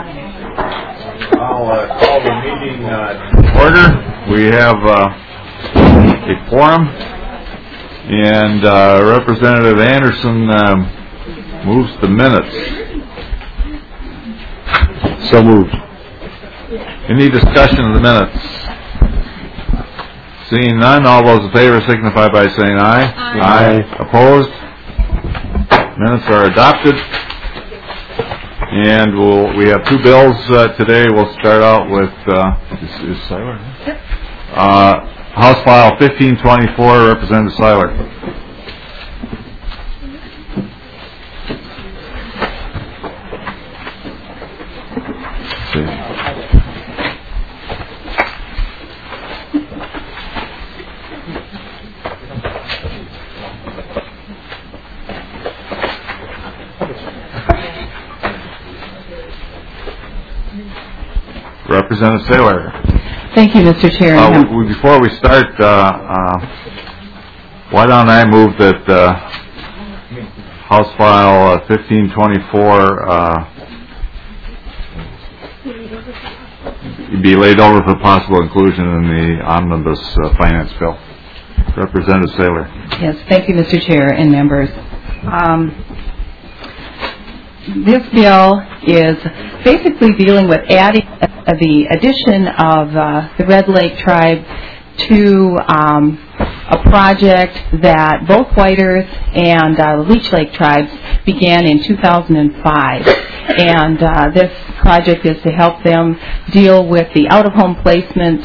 I'll call the meeting to order. We have a quorum, and Representative Anderson moves the minutes. So moved. Any discussion of the minutes? Seeing none, all those in favor signify by saying aye. Aye. Opposed? Minutes are adopted. And we have two bills today. We'll start out with is Seiler? Yep. House File 1524, Representative Seiler. Representative Saylor. Thank you, Mr. Chair. Before we start, why don't I move that House File 1524 be laid over for possible inclusion in the Omnibus Finance Bill. Representative Saylor. Yes, thank you, Mr. Chair and members. This bill is basically dealing with adding the addition of the Red Lake Tribe to a project that both White Earth and the Leech Lake tribes began in 2005. And this project is to help them deal with the out-of-home placement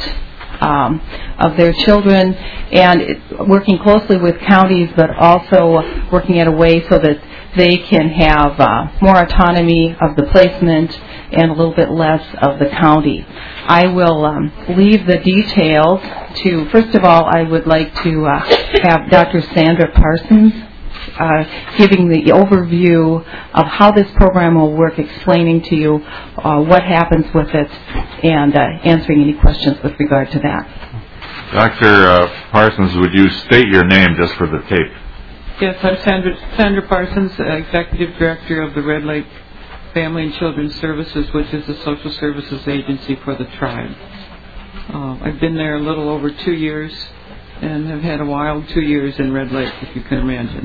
of their children, and working closely with counties, but also working in a way so that they can have more autonomy of the placement and a little bit less of the county. I will leave the details to, first of all, I would like to have Dr. Sandra Parsons giving the overview of how this program will work, explaining to you what happens with it, and answering any questions with regard to that. Dr. Parsons, would you state your name just for the tape? Yes, I'm Sandra Parsons, Executive Director of the Red Lake Family and Children's Services, which is the social services agency for the tribe. I've been there a little over 2 years and have had a wild 2 years in Red Lake, if you can imagine.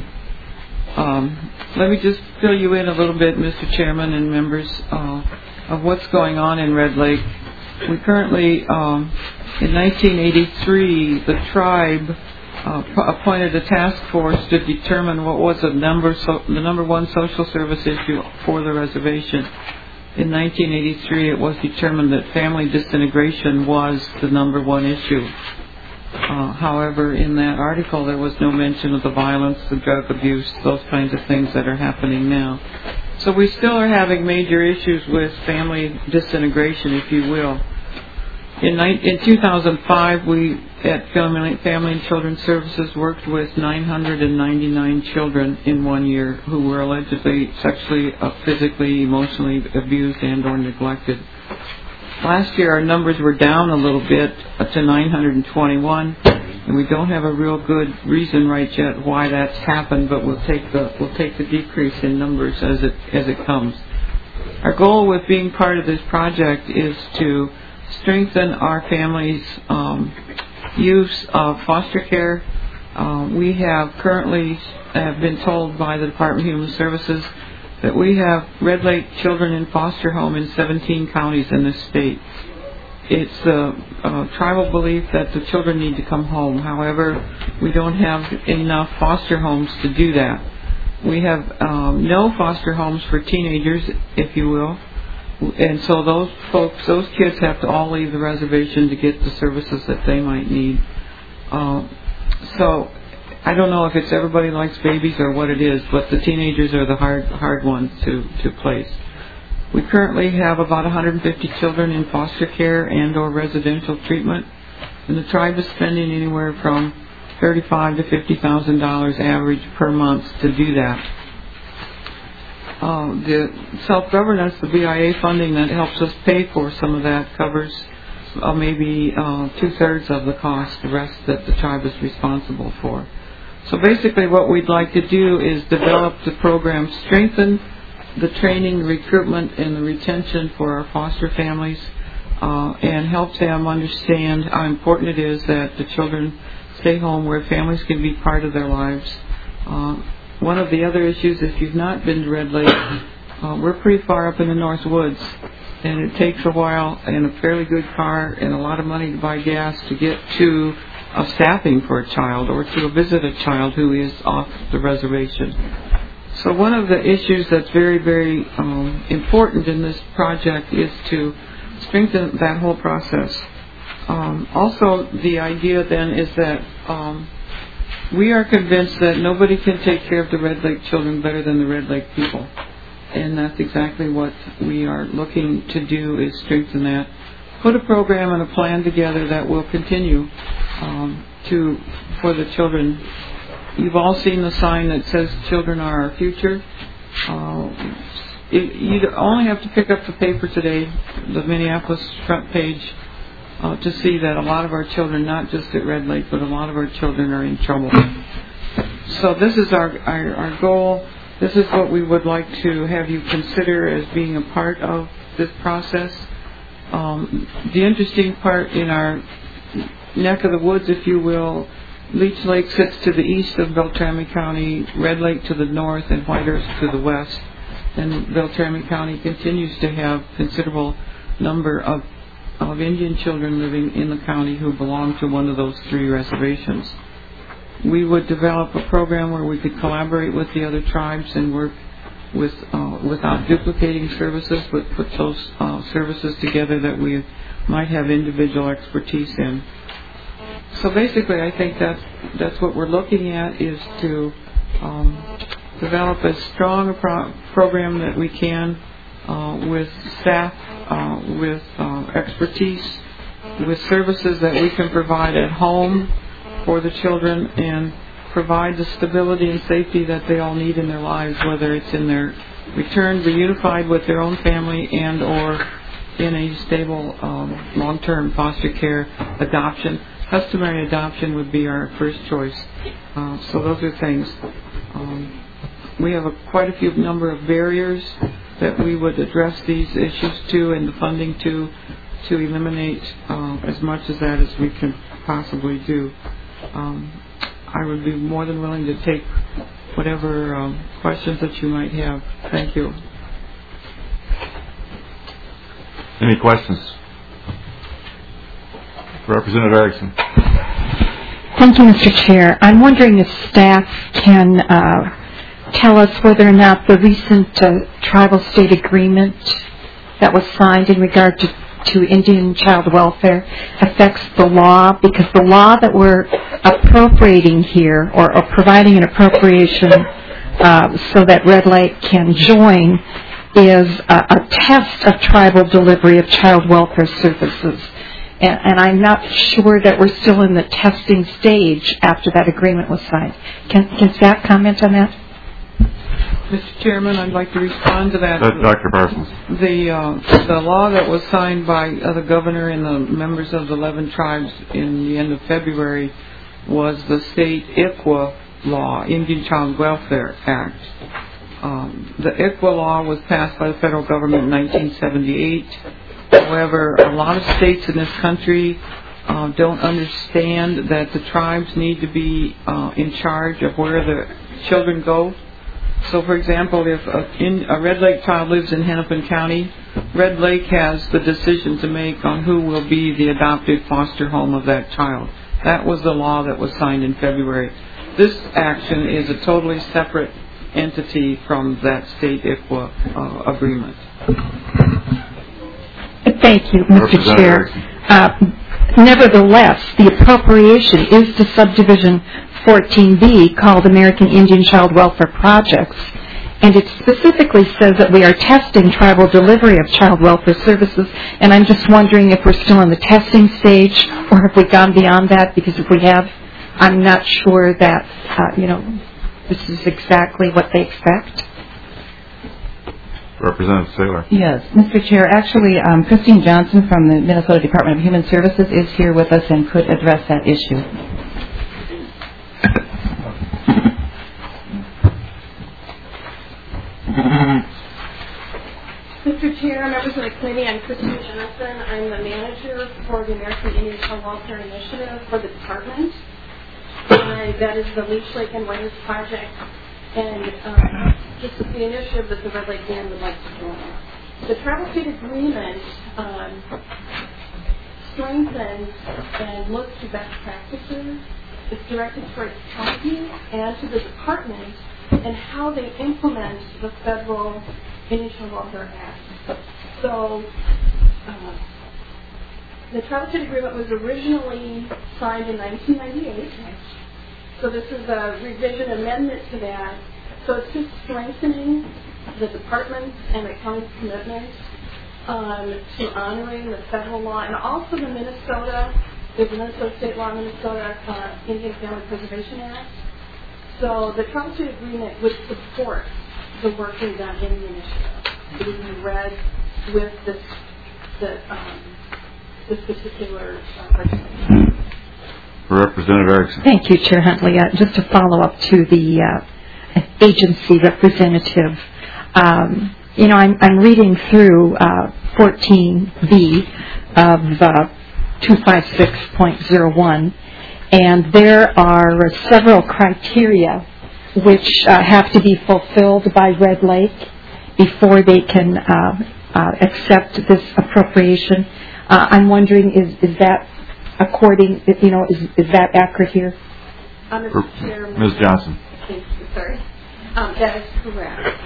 Let me just fill you in a little bit, Mr. Chairman and members, of what's going on in Red Lake. We currently, in 1983, the tribe appointed a task force to determine what was the number one social service issue for the reservation. In 1983, it was determined that family disintegration was the number one issue. However, in that article, there was no mention of the violence, the drug abuse, those kinds of things that are happening now. So we still are having major issues with family disintegration, if you will. In 2005, we at Family and Children's Services worked with 999 children in 1 year who were allegedly sexually, physically, emotionally abused and or neglected. Last year, our numbers were down a little bit to 921, and we don't have a real good reason right yet why that's happened, but we'll take the decrease in numbers as it comes. Our goal with being part of this project is to strengthen our families' use of foster care. We have currently been told by the Department of Human Services that we have Red Lake children in foster home in 17 counties in this state. It's a tribal belief that the children need to come home. However, we don't have enough foster homes to do that. We have no foster homes for teenagers, if you will. And so those kids have to all leave the reservation to get the services that they might need. So I don't know if it's everybody likes babies or what it is, but the teenagers are the hard ones to place. We currently have about 150 children in foster care and or residential treatment, and the tribe is spending anywhere from $35,000 to $50,000 average per month to do that. The self-governance, the BIA funding that helps us pay for some of that covers maybe 2/3 of the cost, the rest that the tribe is responsible for. So basically what we'd like to do is develop the program, strengthen the training, recruitment, and the retention for our foster families, and help them understand how important it is that the children stay home where families can be part of their lives. One of the other issues, if you've not been to Red Lake, we're pretty far up in the North Woods, and it takes a while and a fairly good car and a lot of money to buy gas to get to a staffing for a child or to visit a child who is off the reservation. So one of the issues that's very, very important in this project is to strengthen that whole process. Also, the idea then is that we are convinced that nobody can take care of the Red Lake children better than the Red Lake people. And that's exactly what we are looking to do, is strengthen that. Put a program and a plan together that will continue for the children. You've all seen the sign that says children are our future. You only have to pick up the paper today, the Minneapolis front page, to see that a lot of our children, not just at Red Lake, but a lot of our children are in trouble. So this is our goal. This is what we would like to have you consider as being a part of this process. The interesting part in our neck of the woods, if you will, Leech Lake sits to the east of Beltrami County, Red Lake to the north, and Whitehurst to the west. And Beltrami County continues to have considerable number of Indian children living in the county who belong to one of those three reservations. We would develop a program where we could collaborate with the other tribes and work without duplicating services, but put those services together that we might have individual expertise in. So basically, I think that's what we're looking at, is to develop as strong a program that we can with staff, with expertise, with services that we can provide at home for the children, and provide the stability and safety that they all need in their lives, whether it's in their return reunified with their own family and or in a stable long-term foster care adoption. Customary adoption would be our first choice. So those are things. We have quite a few number of barriers that we would address these issues to, and the funding to eliminate as much of that as we can possibly do. I would be more than willing to take whatever questions that you might have. Thank you. Any questions? Representative Erickson. Thank you, Mr. Chair. I'm wondering if staff can tell us whether or not the recent tribal state agreement that was signed in regard to Indian child welfare affects the law, because the law that we're appropriating here, or providing an appropriation so that Red Lake can join, is a test of tribal delivery of child welfare services. And I'm not sure that we're still in the testing stage after that agreement was signed. Can staff comment on that? Mr. Chairman, I'd like to respond to that. Dr. Parsons. The law that was signed by the governor and the members of the 11 tribes in the end of February was the state ICWA law, Indian Child Welfare Act. The ICWA law was passed by the federal government in 1978. However, a lot of states in this country don't understand that the tribes need to be in charge of where the children go. So, for example, if a Red Lake child lives in Hennepin County, Red Lake has the decision to make on who will be the adopted foster home of that child. That was the law that was signed in February. This action is a totally separate entity from that state ICWA agreement. Thank you, Mr. Chair. Nevertheless, the appropriation is to Subdivision 14B, called American Indian Child Welfare Projects, and it specifically says that we are testing tribal delivery of child welfare services, and I'm just wondering if we're still in the testing stage, or have we gone beyond that, because if we have, I'm not sure that, this is exactly what they expect. Representative Saylor. Yes, Mr. Chair. Actually, Christine Johnson from the Minnesota Department of Human Services is here with us and could address that issue. Mr. Chair, members of the committee, I'm Christine Johnson. I'm the manager for the American Indian Child Welfare Initiative for the department. And that is the Leech Lake and Waynes project. And this is the initiative that the Red Lake Band would like to join. The Travel State Agreement strengthens and looks to best practices. It's directed towards counties and to the department and how they implement the federal Indian Child Welfare Act. So the Travel State Agreement was originally signed in 1998. So this is a revision amendment to that. So it's just strengthening the department's and the county's commitment to honoring the federal law and also the Minnesota state law, Minnesota Indian Family Preservation Act. So the Travel State Agreement would support the work we've done in the initiative. It would be read with this particular legislation. Representative Erickson. Thank you, Chair Huntley. Just to follow up to the agency representative, I'm reading through 14B of 256.01, and there are several criteria which have to be fulfilled by Red Lake before they can accept this appropriation. I'm wondering, is that according, is that accurate here? Mr. Chairman. Ms. Johnson. Thank you, sorry. That is correct.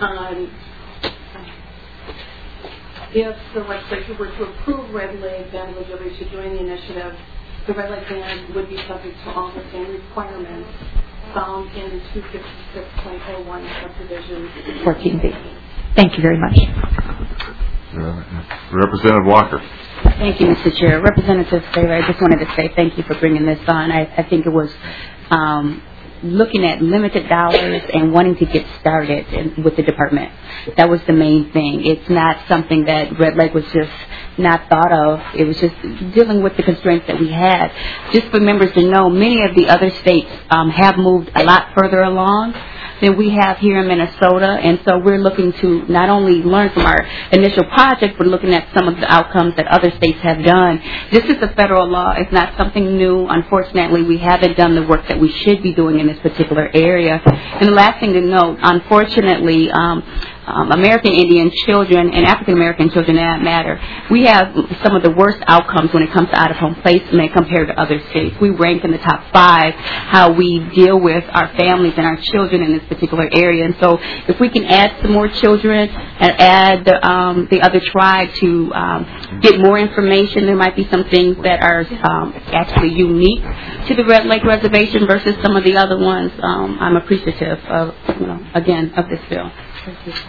If the legislature were to approve Red Lake Band eligibility to join the initiative, the Red Lake Band would be subject to all the same requirements found in 256.01 subdivision 14B. Thank you very much. Representative Walker. Thank you, Mr. Chair. Representative Saylor, I just wanted to say thank you for bringing this on. I think it was looking at limited dollars and wanting to get started with the department. That was the main thing. It's not something that Red Lake was just not thought of. It was just dealing with the constraints that we had. Just for members to know, many of the other states have moved a lot further along than we have here in Minnesota, and so we're looking to not only learn from our initial project, but looking at some of the outcomes that other states have done. This is a federal law. It's not something new. Unfortunately, we haven't done the work that we should be doing in this particular area. And the last thing to note, unfortunately, American Indian children and African American children, in that matter, we have some of the worst outcomes when it comes to out-of-home placement compared to other states. We rank in the top 5 how we deal with our families and our children in this particular area. And so if we can add some more children and add the other tribe to get more information, there might be some things that are actually unique to the Red Lake Reservation versus some of the other ones. I'm appreciative of, again, of this bill. Thank you.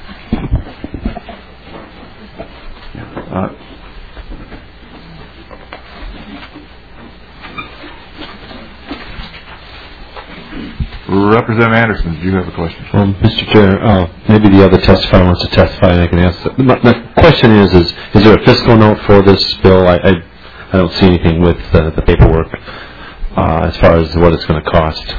Representative Anderson, do you have a question? Mr. Chair, maybe the other testifier wants to testify and I can ask that. My question is there a fiscal note for this bill? I don't see anything with the paperwork as far as what it's going to cost.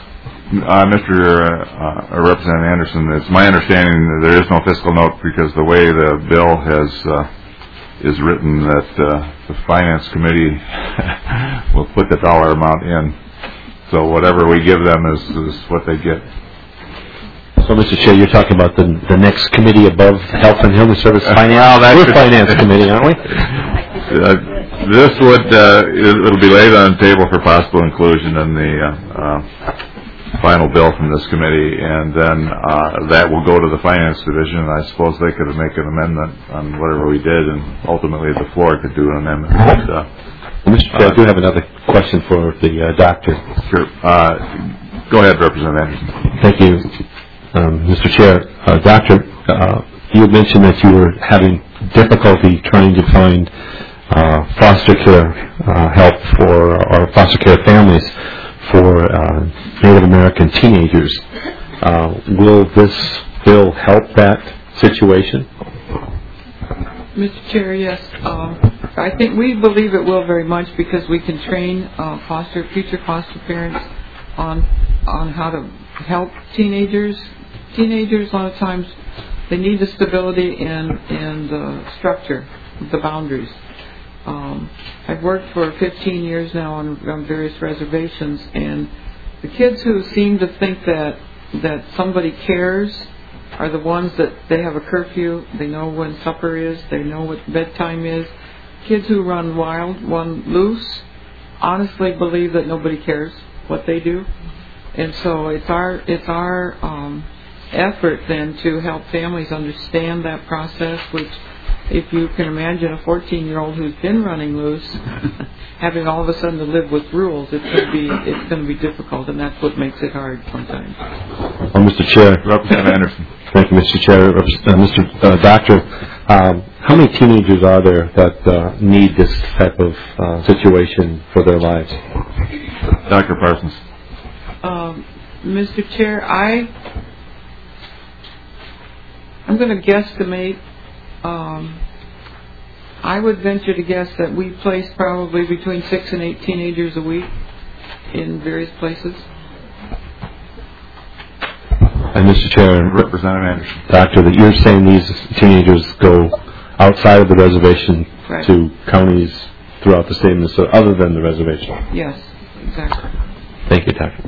Mr. Representative Anderson, it's my understanding that there is no fiscal note because the way the bill is written that the Finance Committee will put the dollar amount in. So whatever we give them is what they get. So, Mr. Chair, you're talking about the next committee above Health and Human Service Finance? Well, we're Finance Committee, aren't we? This would it'll be laid on the table for possible inclusion in the final bill from this committee, and then that will go to the Finance Division, and I suppose they could make an amendment on whatever we did, and ultimately the floor could do an amendment. Mr. Chair, I do have another question for the doctor. Sure. Go ahead, Representative Anderson. Thank you, Mr. Chair. Doctor, you had mentioned that you were having difficulty trying to find foster care help for or foster care families for Native American teenagers. Will this bill help that situation? Mr. Chair, yes. I think we believe it will very much because we can train future foster parents on how to help teenagers. Teenagers a lot of times they need the stability and the structure, the boundaries. I've worked for 15 years now on various reservations, and the kids who seem to think that somebody cares are the ones that they have a curfew, they know when supper is, they know what bedtime is. Kids who run wild, run loose, honestly believe that nobody cares what they do. And so it's our effort then to help families understand that process, which, if you can imagine a 14-year-old who's been running loose, having all of a sudden to live with rules, it's going to be difficult, and that's what makes it hard sometimes. Well, Mr. Chair. Representative Anderson. Thank you, Mr. Chair. Mr. Doctor, how many teenagers are there that need this type of situation for their lives? Dr. Parsons. Mr. Chair, I'm going to guesstimate. I would venture to guess that we place probably between 6 and 8 teenagers a week in various places. And Mr. Chair, Representative Anderson. Doctor, that you're saying these teenagers go outside of the reservation to counties throughout the state of Minnesota other than the reservation? Yes, exactly. Thank you, Doctor.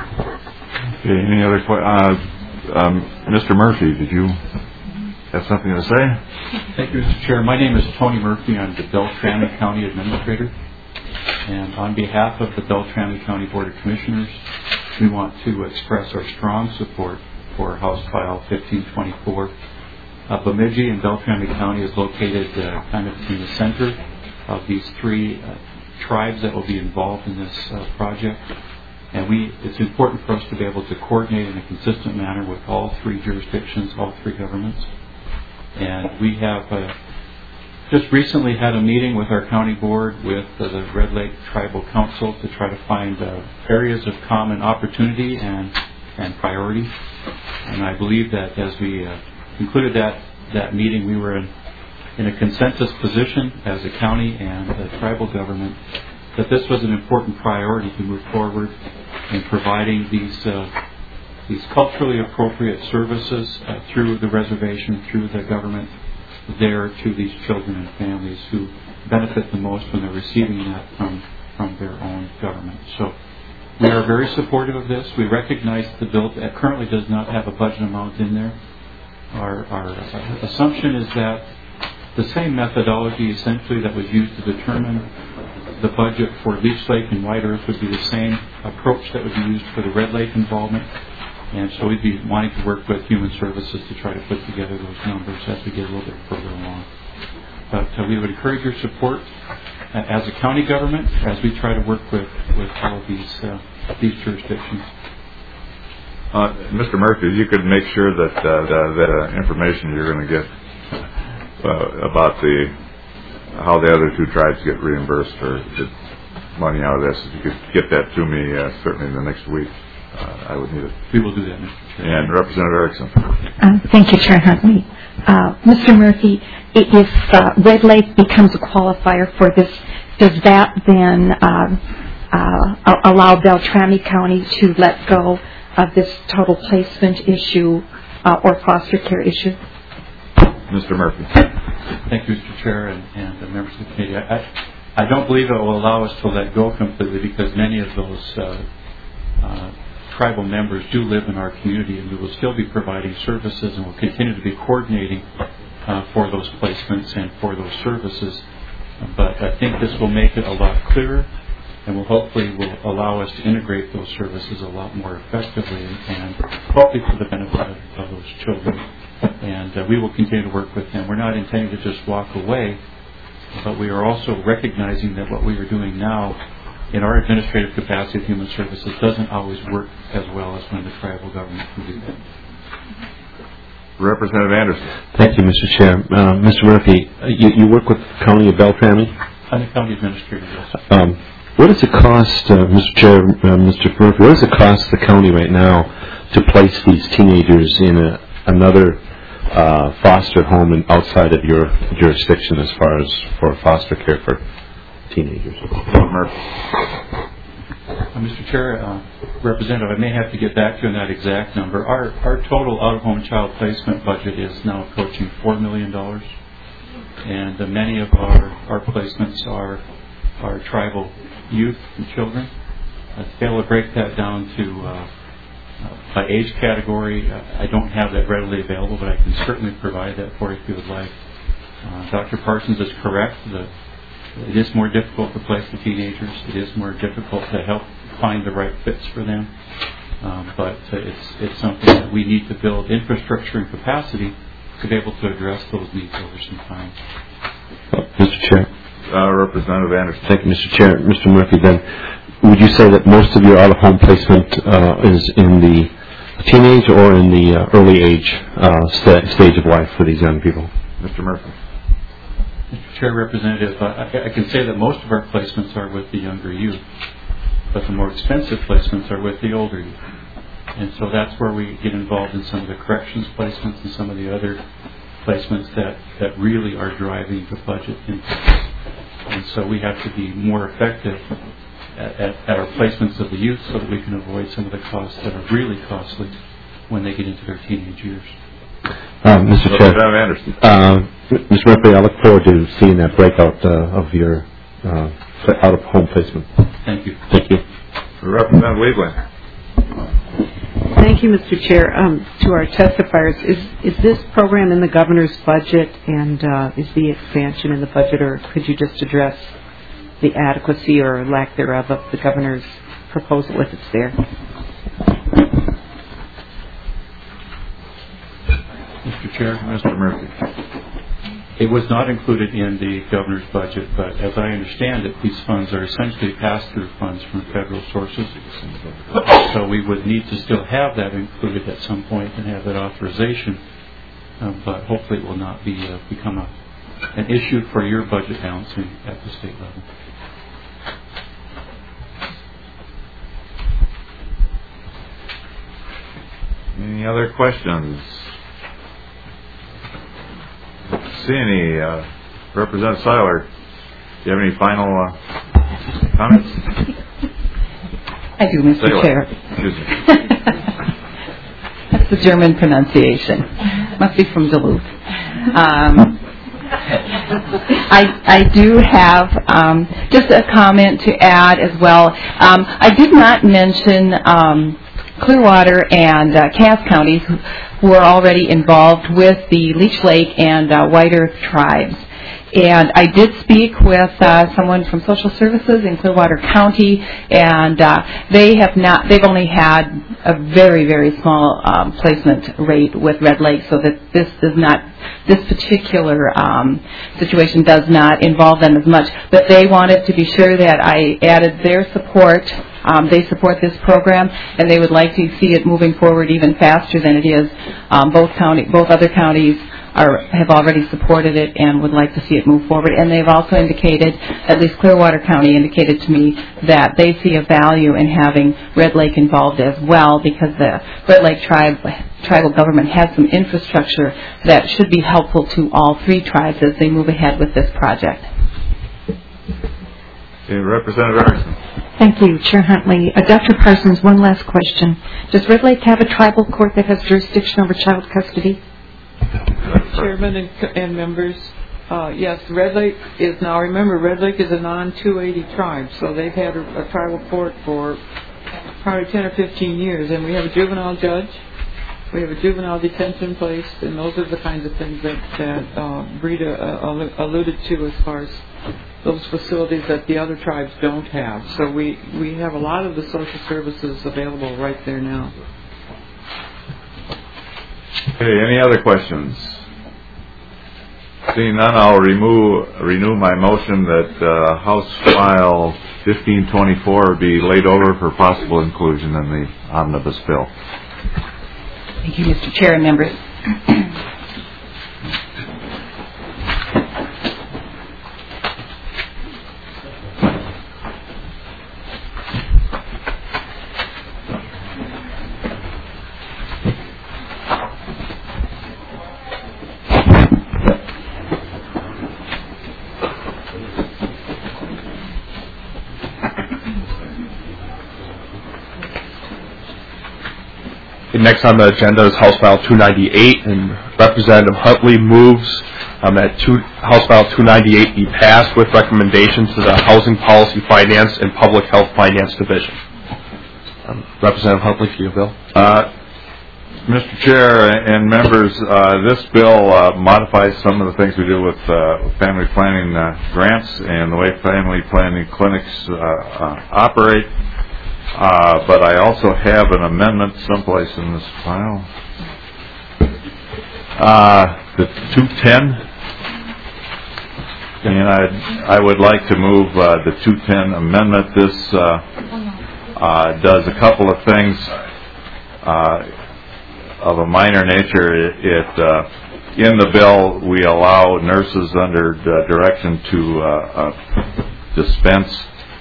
Okay, any other questions? Mr. Murphy, did you have something to say? Thank you, Mr. Chair. My name is Tony Murphy. I'm the Beltrami County Administrator. And on behalf of the Beltrami County Board of Commissioners, we want to express our strong support for House File 1524. Bemidji and Beltrami County is located kind of in the center of these three tribes that will be involved in this project. And it's important for us to be able to coordinate in a consistent manner with all three jurisdictions, all three governments. And we have just recently had a meeting with our county board with the Red Lake Tribal Council to try to find areas of common opportunity and priority. And I believe that as we concluded that meeting, we were in a consensus position as a county and a tribal government that this was an important priority to move forward in providing these culturally appropriate services through the reservation, through the government there to these children and families who benefit the most when they're receiving that from their own government. So we are very supportive of this. We recognize the bill currently does not have a budget amount in there. Our assumption is that the same methodology essentially that was used to determine the budget for Leech Lake and White Earth would be the same approach that would be used for the Red Lake involvement. And so we'd be wanting to work with Human Services to try to put together those numbers as we get a little bit further along. But we would encourage your support as a county government as we try to work with all of these jurisdictions. Mr. Murphy, you could make sure that information you're going to get about how the other two tribes get reimbursed or get money out of this, if you could get that to me certainly in the next week. I would need it. We will do that, Mr. Chair. And Representative Erickson. Thank you, Chair Huntley. Mr. Murphy, if Red Lake becomes a qualifier for this, does that then allow Beltrami County to let go of this total placement issue or foster care issue? Mr. Murphy. Thank you, Mr. Chair and the members of the committee. I don't believe it will allow us to let go completely because many of those tribal members do live in our community, and we will still be providing services and will continue to be coordinating for those placements and for those services. But I think this will make it a lot clearer and will hopefully allow us to integrate those services a lot more effectively and hopefully for the benefit of those children. And we will continue to work with them. We're not intending to just walk away, but we are also recognizing that what we are doing now in our administrative capacity of Human Services doesn't always work as well as when the tribal government can do that. Representative Anderson. Thank you, Mr. Chair. Mr. Murphy, you work with the County of Beltrami? I'm the County Administrator, yes. What does it cost, Mr. Chair, Mr. Murphy, what does it cost the county right now to place these teenagers in another foster home outside of your jurisdiction as far as for foster care for teenagers? Mr. Chair, Representative, I may have to get back to you on that exact number. Our total out-of-home child placement budget is now approaching $4 million, and many of our placements are tribal youth and children. To be able to break that down to by age category, I don't have that readily available, but I can certainly provide that for you if you would like. Dr. Parsons is correct that it is more difficult to place the teenagers. It is more difficult to help find the right fits for them. But it's something that we need to build infrastructure and capacity to be able to address those needs over some time. Mr. Chair. Representative Anderson. Thank you, Mr. Chair. Mr. Murphy, then, would you say that most of your out-of-home placement is in the teenage or in the early age stage of life for these young people? Mr. Murphy. Mr. Chair, Representative, I can say that most of our placements are with the younger youth, but the more expensive placements are with the older youth. And so that's where we get involved in some of the corrections placements and some of the other placements that really are driving the budget increase. And so we have to be more effective at our placements of the youth so that we can avoid some of the costs that are really costly when they get into their teenage years. Mr. Chair, Mr. Murphy, I look forward to seeing that breakout of your out-of-home placement. Thank you. Thank you. Representative Weebling. Thank you, Mr. Chair. To our testifiers, is this program in the governor's budget, and is the expansion in the budget, or could you just address the adequacy or lack thereof of the governor's proposal if it's there? Mr. Chair, Mr. Murphy. it was not included in the governor's budget, but as I understand it, these funds are essentially pass-through funds from federal sources. So we would need to still have that included at some point and have that authorization, but hopefully it will not become an issue for your budget balancing at the state level. Any other questions? See any? Representative Seiler, do you have any final comments? I do, Mr. Chair. Excuse me. That's the German pronunciation. Must be from Duluth. I do have just a comment to add as well. I did not mention Clearwater and Cass counties who are already involved with the Leech Lake and White Earth tribes. And I did speak with someone from Social Services in Clearwater County, and they've only had a very, very small placement rate with Red Lake, so that this particular situation does not involve them as much. But they wanted to be sure that I added their support. They support this program, and they would like to see it moving forward even faster than it is. Both other counties have already supported it and would like to see it move forward. And they've also indicated, at least Clearwater County indicated to me, that they see a value in having Red Lake involved as well, because the Red Lake tribal government has some infrastructure that should be helpful to all three tribes as they move ahead with this project. Representative Anderson. Thank you, Chair Huntley. Dr. Parsons, one last question. Does Red Lake have a tribal court that has jurisdiction over child custody? Chairman and members, yes, Red Lake is now, remember, Red Lake is a non-280 tribe, so they've had a tribal court for probably 10 or 15 years, and we have a juvenile judge, we have a juvenile detention place, and those are the kinds of things that Brita alluded to as far as those facilities that the other tribes don't have. So we have a lot of the social services available right there now. Okay, any other questions? Seeing none, I'll renew my motion that House File 1524 be laid over for possible inclusion in the omnibus bill. Thank you, Mr. Chair and members. next on the agenda is House File 298, and Representative Huntley moves that House File 298 be passed with recommendations to the Housing Policy Finance and Public Health Finance Division. Representative Huntley, for you, Bill. Mr. Chair and members, this bill modifies some of the things we do with family planning grants and the way family planning clinics operate. But I also have an amendment someplace in this file. The 210. And I would like to move the 210 amendment. This does a couple of things of a minor nature. In the bill, we allow nurses under direction to dispense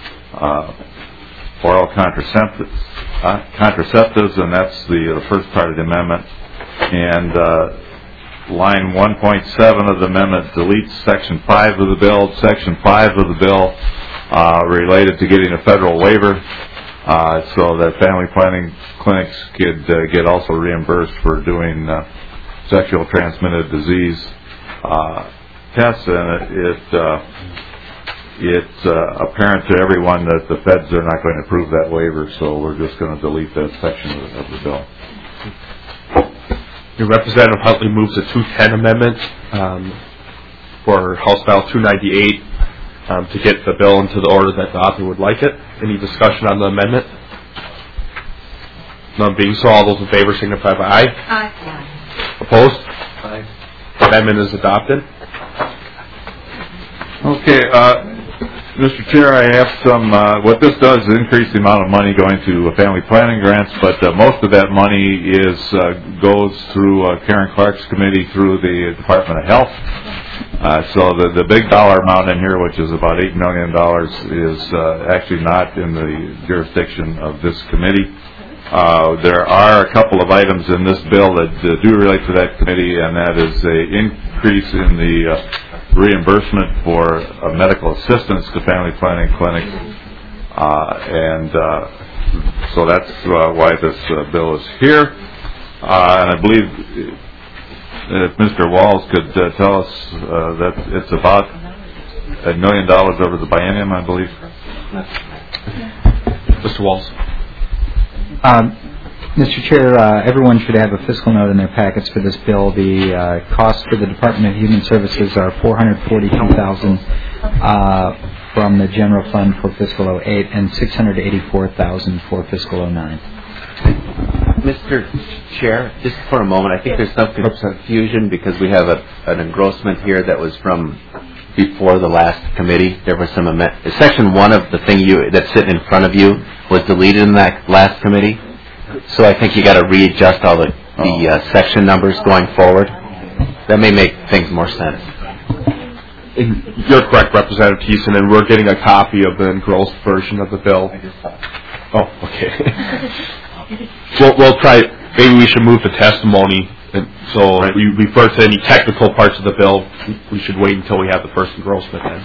oral contraceptives, and that's the first part of the amendment. And line 1.7 of the amendment deletes Section 5 of the bill. Section 5 of the bill related to getting a federal waiver so that family planning clinics could get also reimbursed for doing sexual transmitted disease tests, and it's apparent to everyone that the feds are not going to approve that waiver, so we're just going to delete that section of the bill. Your Representative Huntley moves the 210 amendment for House File 298 to get the bill into the order that the author would like it. Any discussion on the amendment? None being so, all those in favor signify by aye. Aye. Opposed? Aye. The amendment is adopted. Okay, Mr. Chair, I have some, what this does is increase the amount of money going to family planning grants, but most of that money goes through Karen Clark's committee through the Department of Health. So the big dollar amount in here, which is about $8 million, is actually not in the jurisdiction of this committee. There are a couple of items in this bill that do relate to that committee, and that is an increase in the reimbursement for medical assistance to family planning clinics, and so that's why this bill is here. And I believe if Mr. Walls could tell us that it's about $1 million over the biennium, I believe. Mr. Walls. Mr. Chair, everyone should have a fiscal note in their packets for this bill. The costs for the Department of Human Services are $442,000 from the general fund for fiscal 08 and $684,000 for fiscal 09. Mr. Chair, just for a moment, I think there's some confusion because we have an engrossment here that was from before the last committee. There was some Section 1 of the thing that's sitting in front of you was deleted in that last committee. So I think you got to readjust all the section numbers going forward. That may make things more sense. You're correct, Representative Thiessen, and we're getting a copy of the engrossed version of the bill. Oh, okay. We'll try. Maybe we should move to testimony. And so we refer to any technical parts of the bill. We should wait until we have the first engrossment then.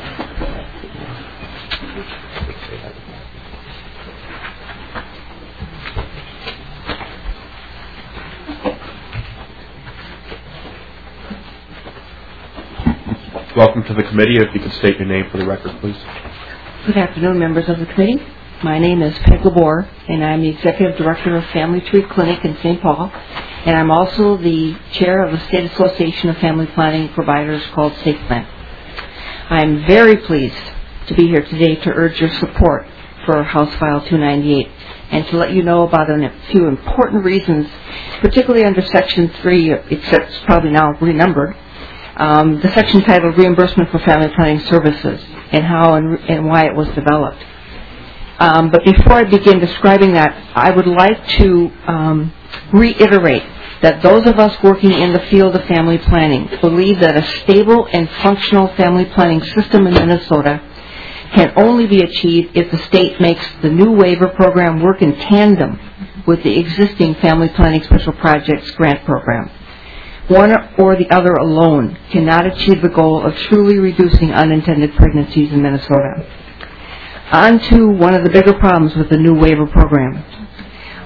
Welcome to the committee. If you could state your name for the record, please. Good afternoon, members of the committee. My name is Peg Labor, and I'm the Executive Director of Family Tree Clinic in St. Paul, and I'm also the Chair of the State Association of Family Planning Providers called SafePlan. I'm very pleased to be here today to urge your support for House File 298 and to let you know about a few important reasons, particularly under Section 3, except it's probably now renumbered, the section titled Reimbursement for Family Planning Services and how and why it was developed. But before I begin describing that, I would like to reiterate that those of us working in the field of family planning believe that a stable and functional family planning system in Minnesota can only be achieved if the state makes the new waiver program work in tandem with the existing family planning special projects grant program. One or the other alone cannot achieve the goal of truly reducing unintended pregnancies in Minnesota. On to one of the bigger problems with the new waiver program.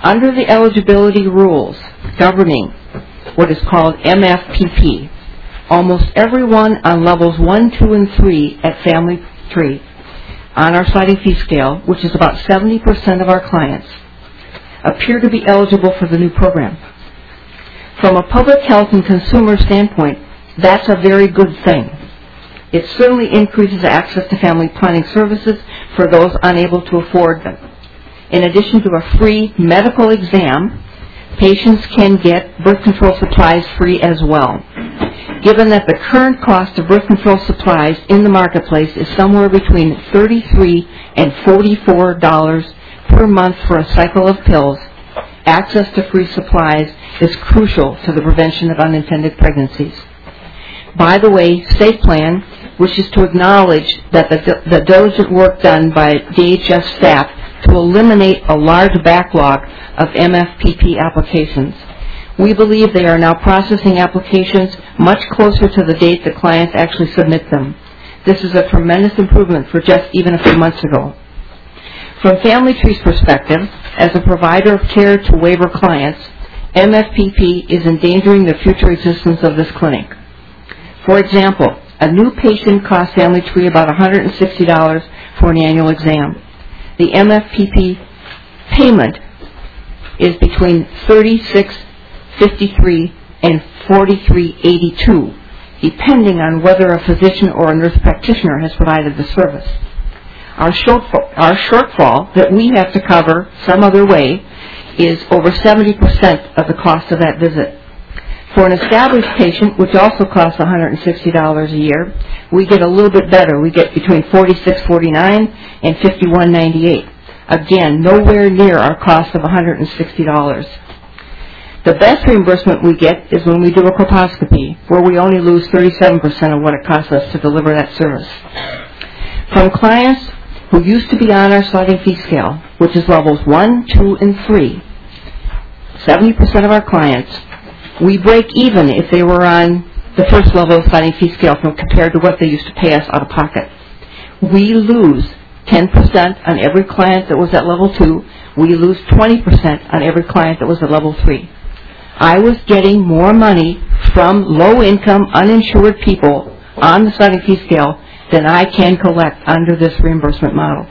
Under the eligibility rules governing what is called MFPP, almost everyone on levels 1, 2, and 3 at Family Tree on our sliding fee scale, which is about 70% of our clients, appear to be eligible for the new program. From a public health and consumer standpoint, that's a very good thing. It certainly increases access to family planning services for those unable to afford them. In addition to a free medical exam, patients can get birth control supplies free as well. Given that the current cost of birth control supplies in the marketplace is somewhere between $33 and $44 per month for a cycle of pills, access to free supplies is crucial to the prevention of unintended pregnancies. By the way, Safe Plan wishes to acknowledge that the diligent work done by DHS staff to eliminate a large backlog of MFPP applications. We believe they are now processing applications much closer to the date that clients actually submit them. This is a tremendous improvement for just even a few months ago. From Family Tree's perspective, as a provider of care to waiver clients, MFPP is endangering the future existence of this clinic. For example, a new patient costs Family Tree about $160 for an annual exam. The MFPP payment is between $36.53 and $43.82, depending on whether a physician or a nurse practitioner has provided the service. Our shortfall that we have to cover some other way is over 70% of the cost of that visit. For an established patient, which also costs $160 a year, we get a little bit better. We get between $46.49 and $51.98. Again, nowhere near our cost of $160. The best reimbursement we get is when we do a colposcopy, where we only lose 37% of what it costs us to deliver that service. From clients who used to be on our sliding fee scale, which is levels 1, 2, and 3, 70% of our clients, we break even if they were on the first level of sliding fee scale compared to what they used to pay us out of pocket. We lose 10% on every client that was at level 2. We lose 20% on every client that was at level 3. I was getting more money from low-income, uninsured people on the sliding fee scale than I can collect under this reimbursement model.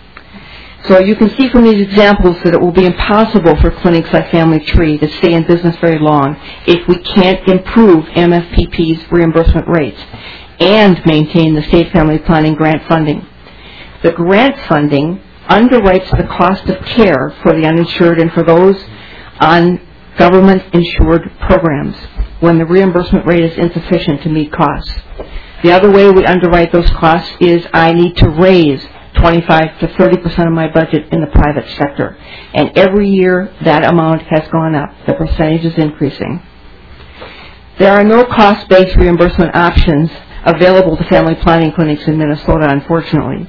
So you can see from these examples that it will be impossible for clinics like Family Tree to stay in business very long if we can't improve MFPP's reimbursement rates and maintain the state family planning grant funding. The grant funding underwrites the cost of care for the uninsured and for those on government-insured programs when the reimbursement rate is insufficient to meet costs. The other way we underwrite those costs is I need to raise 25 to 30% of my budget in the private sector. And every year that amount has gone up. The percentage is increasing. There are no cost-based reimbursement options available to family planning clinics in Minnesota, unfortunately.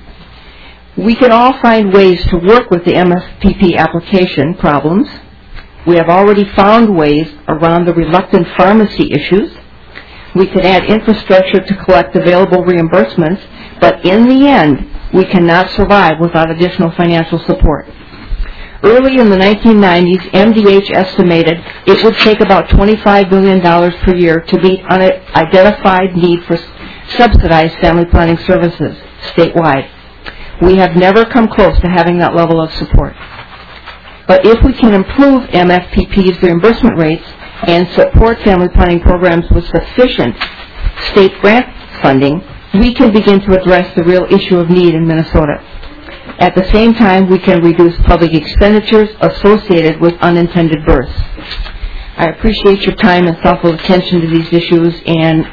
We can all find ways to work with the MFPP application problems. We have already found ways around the reluctant pharmacy issues. We can add infrastructure to collect available reimbursements, but in the end, we cannot survive without additional financial support. Early in the 1990s, MDH estimated it would take about $25 million per year to meet an identified need for subsidized family planning services statewide. We have never come close to having that level of support. But if we can improve MFPP's reimbursement rates and support family planning programs with sufficient state grant funding, we can begin to address the real issue of need in Minnesota. At the same time, we can reduce public expenditures associated with unintended births. I appreciate your time and thoughtful attention to these issues, and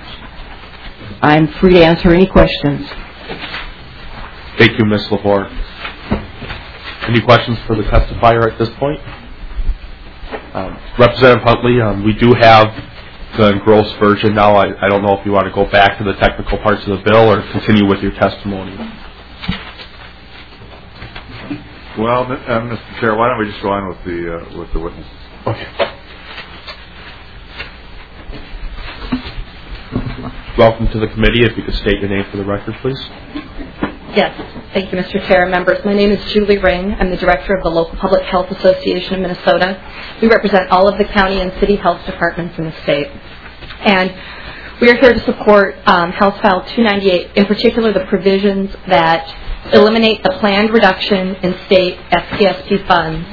I'm free to answer any questions. Thank you, Ms. Labor. Any questions for the testifier at this point? Representative Huntley, we do have the engrossed version now. I don't know if you want to go back to the technical parts of the bill or continue with your testimony. Well, Mr. Chair, why don't we just go on with the witnesses? Okay. Welcome to the committee. If you could state your name for the record, please. Yes. Thank you, Mr. Chair and members. My name is Julie Ring. I'm the director of the Local Public Health Association of Minnesota. We represent all of the county and city health departments in the state. And we are here to support House File 298, in particular the provisions that eliminate the planned reduction in state FPSP funds.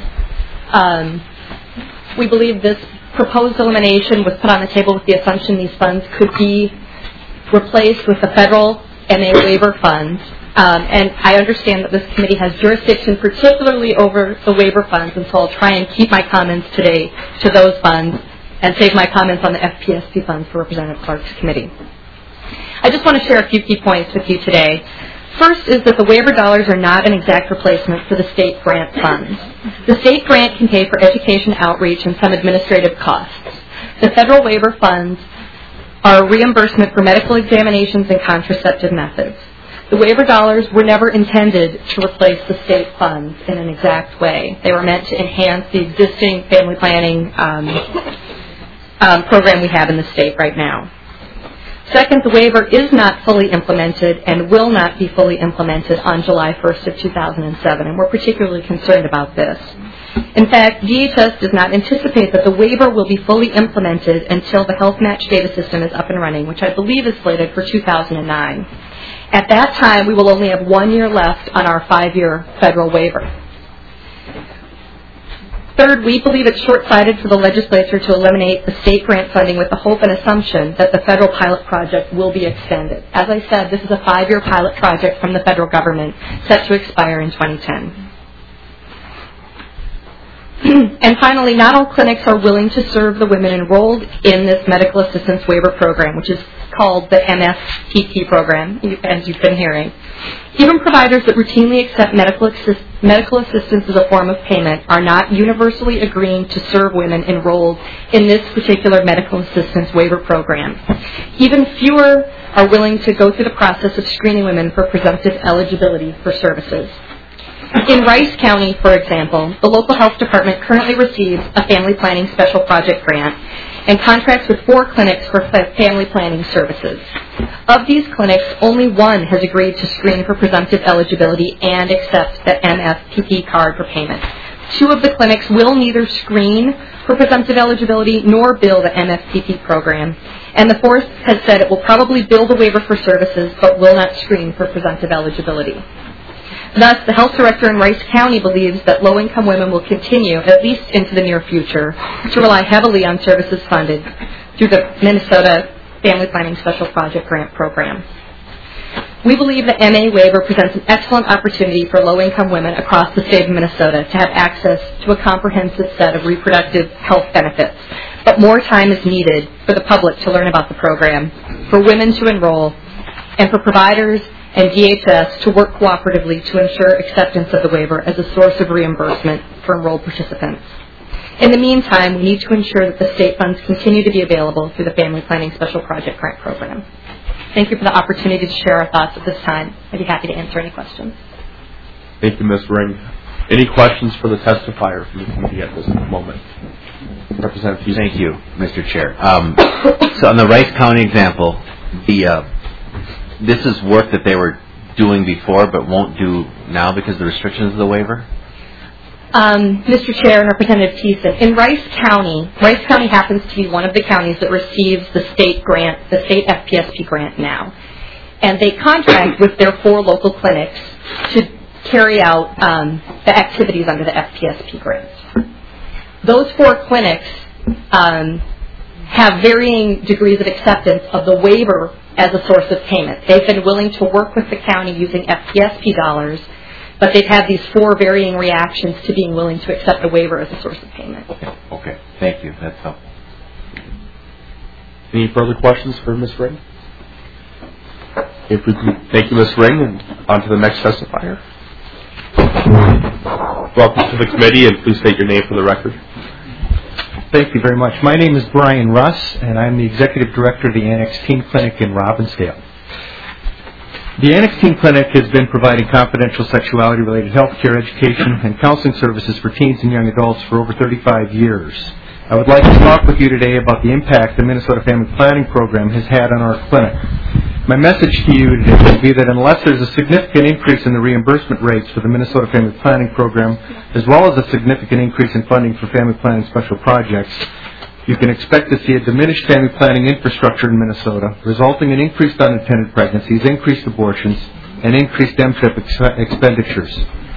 We believe this proposed elimination was put on the table with the assumption these funds could be replaced with the federal MA waiver funds. And I understand that this committee has jurisdiction particularly over the waiver funds, and so I'll try and keep my comments today to those funds and save my comments on the FPSP funds for Representative Clark's committee. I just want to share a few key points with you today. First is that the waiver dollars are not an exact replacement for the state grant funds. The state grant can pay for education outreach and some administrative costs. The federal waiver funds are a reimbursement for medical examinations and contraceptive methods. The waiver dollars were never intended to replace the state funds in an exact way. They were meant to enhance the existing family planning program we have in the state right now. Second, the waiver is not fully implemented and will not be fully implemented on July 1st of 2007, and we're particularly concerned about this. In fact, DHS does not anticipate that the waiver will be fully implemented until the health match data system is up and running, which I believe is slated for 2009. At that time, we will only have 1 year left on our 5-year federal waiver. Third, we believe it's short-sighted for the legislature to eliminate the state grant funding with the hope and assumption that the federal pilot project will be extended. As I said, this is a 5-year pilot project from the federal government set to expire in 2010. And finally, not all clinics are willing to serve the women enrolled in this medical assistance waiver program, which is called the MSPP program, as you've been hearing. Even providers that routinely accept medical assistance as a form of payment are not universally agreeing to serve women enrolled in this particular medical assistance waiver program. Even fewer are willing to go through the process of screening women for presumptive eligibility for services. In Rice County, for example, the local health department currently receives a family planning special project grant and contracts with 4 clinics for family planning services. Of these clinics, only 1 has agreed to screen for presumptive eligibility and accept the MFPP card for payment. 2 of the clinics will neither screen for presumptive eligibility nor bill the MFPP program, and the 4th has said it will probably bill the waiver for services but will not screen for presumptive eligibility. Thus, the health director in Rice County believes that low-income women will continue, at least into the near future, to rely heavily on services funded through the Minnesota Family Planning Special Project Grant Program. We believe the MA waiver presents an excellent opportunity for low-income women across the state of Minnesota to have access to a comprehensive set of reproductive health benefits. But more time is needed for the public to learn about the program, for women to enroll, and for providers and DHS to work cooperatively to ensure acceptance of the waiver as a source of reimbursement for enrolled participants. In the meantime, we need to ensure that the state funds continue to be available through the Family Planning Special Project Grant Program. Thank you for the opportunity to share our thoughts at this time. I'd be happy to answer any questions. Thank you, Ms. Ring. Any questions for the testifier from the committee at this moment? Representative Houston. Thank you, Mr. Chair. So on the Rice County example, this is work that they were doing before but won't do now because of the restrictions of the waiver? Mr. Chair and Representative Thiessen, in Rice County happens to be one of the counties that receives the state grant, the state FPSP grant now. And they contract with their 4 local clinics to carry out the activities under the FPSP grant. Those 4 clinics have varying degrees of acceptance of the waiver as a source of payment. They've been willing to work with the county using FPSP dollars, but they've had these 4 varying reactions to being willing to accept the waiver as a source of payment. Okay. Thank you. That's helpful. Any further questions for Ms. Ring? If we can, thank you, Ms. Ring, and on to the next testifier. Welcome to the committee, and please state your name for the record. Thank you very much. My name is Brian Russ, and I'm the Executive Director of the Annex Teen Clinic in Robbinsdale. The Annex Teen Clinic has been providing confidential sexuality-related health care, education, and counseling services for teens and young adults for over 35 years. I would like to talk with you today about the impact the Minnesota Family Planning Program has had on our clinic. My message to you today would be that unless there's a significant increase in the reimbursement rates for the Minnesota Family Planning Program, as well as a significant increase in funding for family planning special projects, you can expect to see a diminished family planning infrastructure in Minnesota, resulting in increased unintended pregnancies, increased abortions, and increased MTRIP expenditures.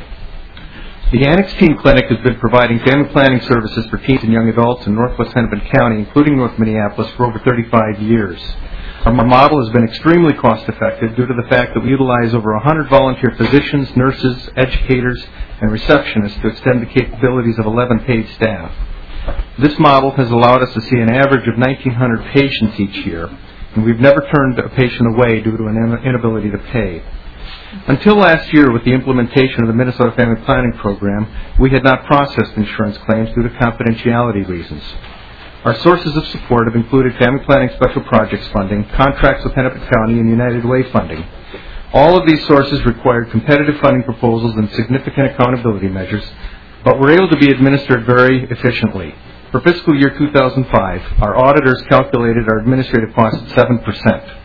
The Annex Teen Clinic has been providing family planning services for teens and young adults in northwest Hennepin County, including North Minneapolis, for over 35 years. Our model has been extremely cost-effective due to the fact that we utilize over 100 volunteer physicians, nurses, educators, and receptionists to extend the capabilities of 11 paid staff. This model has allowed us to see an average of 1,900 patients each year, and we've never turned a patient away due to an inability to pay. Until last year, with the implementation of the Minnesota Family Planning Program, we had not processed insurance claims due to confidentiality reasons. Our sources of support have included family planning special projects funding, contracts with Hennepin County, and United Way funding. All of these sources required competitive funding proposals and significant accountability measures, but were able to be administered very efficiently. For fiscal year 2005, our auditors calculated our administrative costs at 7%.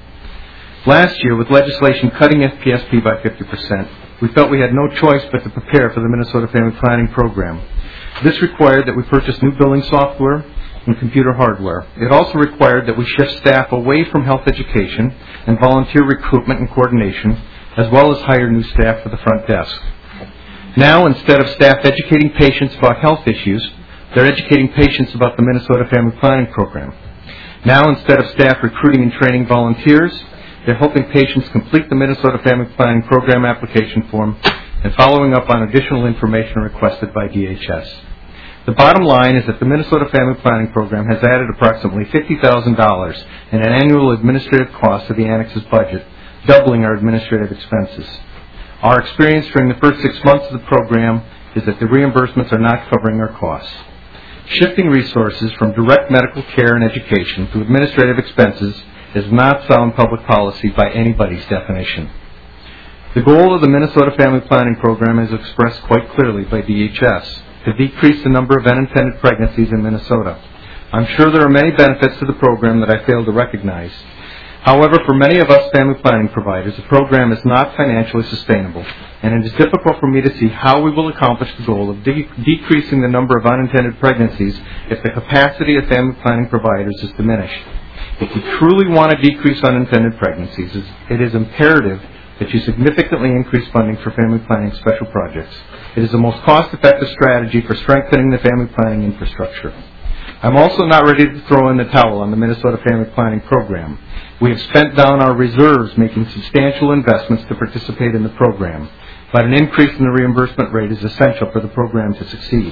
Last year, with legislation cutting FPSP by 50%, we felt we had no choice but to prepare for the Minnesota Family Planning Program. This required that we purchase new billing software and computer hardware. It also required that we shift staff away from health education and volunteer recruitment and coordination, as well as hire new staff for the front desk. Now, instead of staff educating patients about health issues, they're educating patients about the Minnesota Family Planning Program. Now, instead of staff recruiting and training volunteers, they're helping patients complete the Minnesota Family Planning Program application form and following up on additional information requested by DHS. The bottom line is that the Minnesota Family Planning Program has added approximately $50,000 in an annual administrative cost to the Annex's budget, doubling our administrative expenses. Our experience during the first 6 months of the program is that the reimbursements are not covering our costs. Shifting resources from direct medical care and education to administrative expenses is not sound public policy by anybody's definition. The goal of the Minnesota Family Planning Program is expressed quite clearly by DHS, to decrease the number of unintended pregnancies in Minnesota. I'm sure there are many benefits to the program that I fail to recognize. However, for many of us family planning providers, the program is not financially sustainable, and it is difficult for me to see how we will accomplish the goal of decreasing the number of unintended pregnancies if the capacity of family planning providers is diminished. If you truly want to decrease unintended pregnancies, it is imperative that you significantly increase funding for family planning special projects. It is the most cost-effective strategy for strengthening the family planning infrastructure. I'm also not ready to throw in the towel on the Minnesota Family Planning Program. We have spent down our reserves making substantial investments to participate in the program, but an increase in the reimbursement rate is essential for the program to succeed.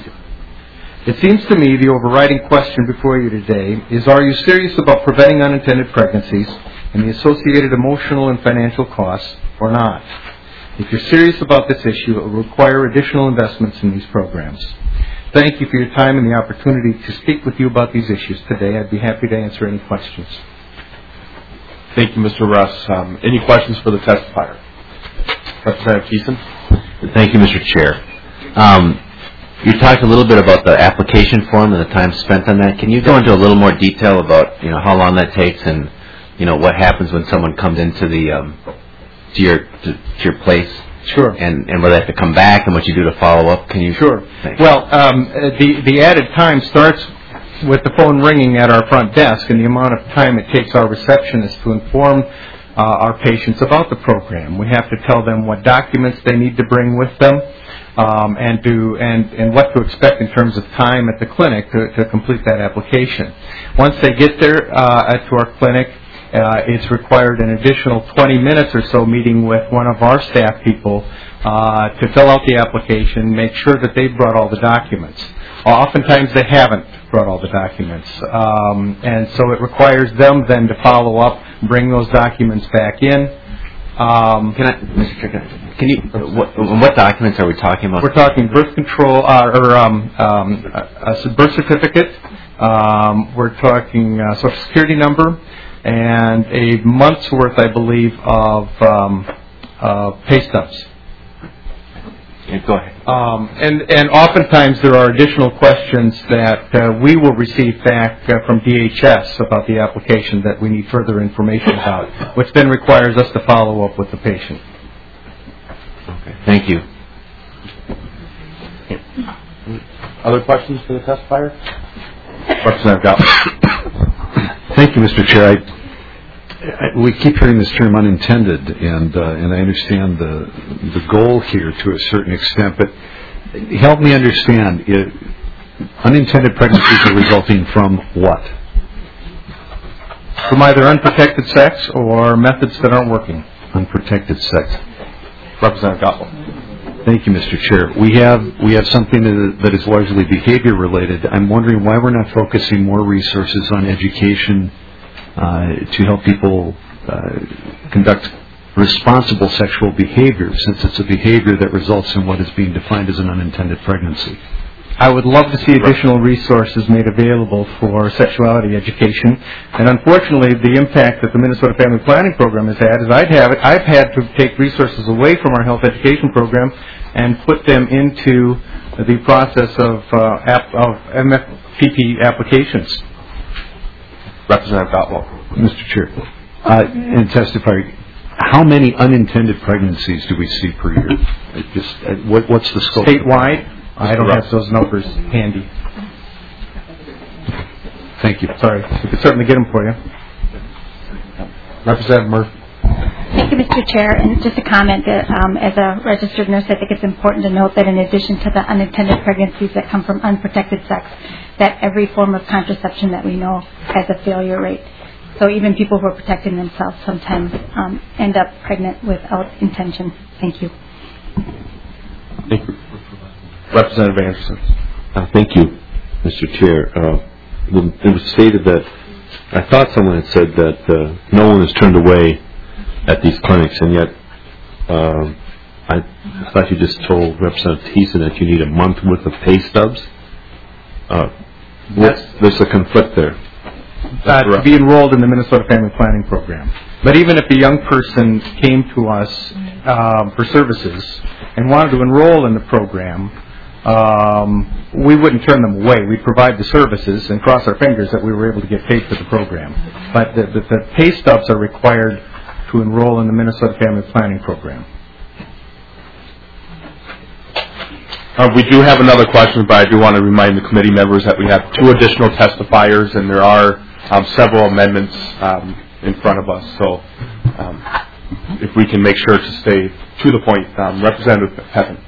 It seems to me the overriding question before you today is, are you serious about preventing unintended pregnancies and the associated emotional and financial costs, or not? If you're serious about this issue, it will require additional investments in these programs. Thank you for your time and the opportunity to speak with you about these issues today. I'd be happy to answer any questions. Thank you, Mr. Russ. Any questions for the testifier? Representative Thiessen? Thank you, Mr. Chair. You talked a little bit about the application form and the time spent on that. Can you go into a little more detail about how long that takes and what happens when someone comes into the to your place? Sure. And whether they have to come back and what you do to follow up? Can you? Sure. Thanks. Well, the added time starts with the phone ringing at our front desk and the amount of time it takes our receptionists to inform our patients about the program. We have to tell them what documents they need to bring with them, and what to expect in terms of time at the clinic to complete that application. Once they get there to our clinic, it's required an additional 20 minutes or so meeting with one of our staff people to fill out the application, make sure that they've brought all the documents. Oftentimes they haven't brought all the documents, and so it requires them then to follow up, bring those documents back in. Mr. Chair, can you? What documents are we talking about? We're talking birth control a birth certificate. We're talking Social Security number and a month's worth, I believe, of pay stubs. Go ahead. And oftentimes there are additional questions that we will receive back from DHS about the application that we need further information about, which then requires us to follow up with the patient. Okay. Thank you. Other questions for the testifier? Representative Gottlieb. Thank you, Mr. Chair. We keep hearing this term unintended, and I understand the goal here to a certain extent, but help me understand. Unintended pregnancies are resulting from what? From either unprotected sex or methods that aren't working. Unprotected sex. Representative Gottlieb. Thank you, Mr. Chair. We have something that is largely behavior related. I'm wondering why we're not focusing more resources on education to help people conduct responsible sexual behavior, since it's a behavior that results in what is being defined as an unintended pregnancy. I would love to see additional resources made available for sexuality education, and unfortunately the impact that the Minnesota Family Planning Program has had is I've had to take resources away from our health education program and put them into the process of MFPP applications. Representative Gottlieb. Mr. Chair, and testify, how many unintended pregnancies do we see per year? What's the scope? Statewide? I don't have those numbers handy. Thank you. Sorry. We could certainly get them for you. Representative Murphy. Thank you, Mr. Chair. And just a comment that as a registered nurse, I think it's important to note that in addition to the unintended pregnancies that come from unprotected sex, that every form of contraception that we know has a failure rate. So even people who are protecting themselves sometimes end up pregnant without intention. Thank you. Thank you. Representative Anderson. Thank you, Mr. Chair. It was stated that I thought someone had said that no one is turned away at these clinics, and yet I thought you just told Representative Thiessen that you need a month worth of pay stubs. There's a conflict there. To be enrolled in the Minnesota Family Planning Program. But even if a young person came to us for services and wanted to enroll in the program, we wouldn't turn them away. We'd provide the services and cross our fingers that we were able to get paid for the program. But the pay stubs are required to enroll in the Minnesota Family Planning Program. We do have another question, but I do want to remind the committee members that we have 2 additional testifiers, and there are several amendments in front of us. So if we can make sure to stay to the point. Representative Pepin.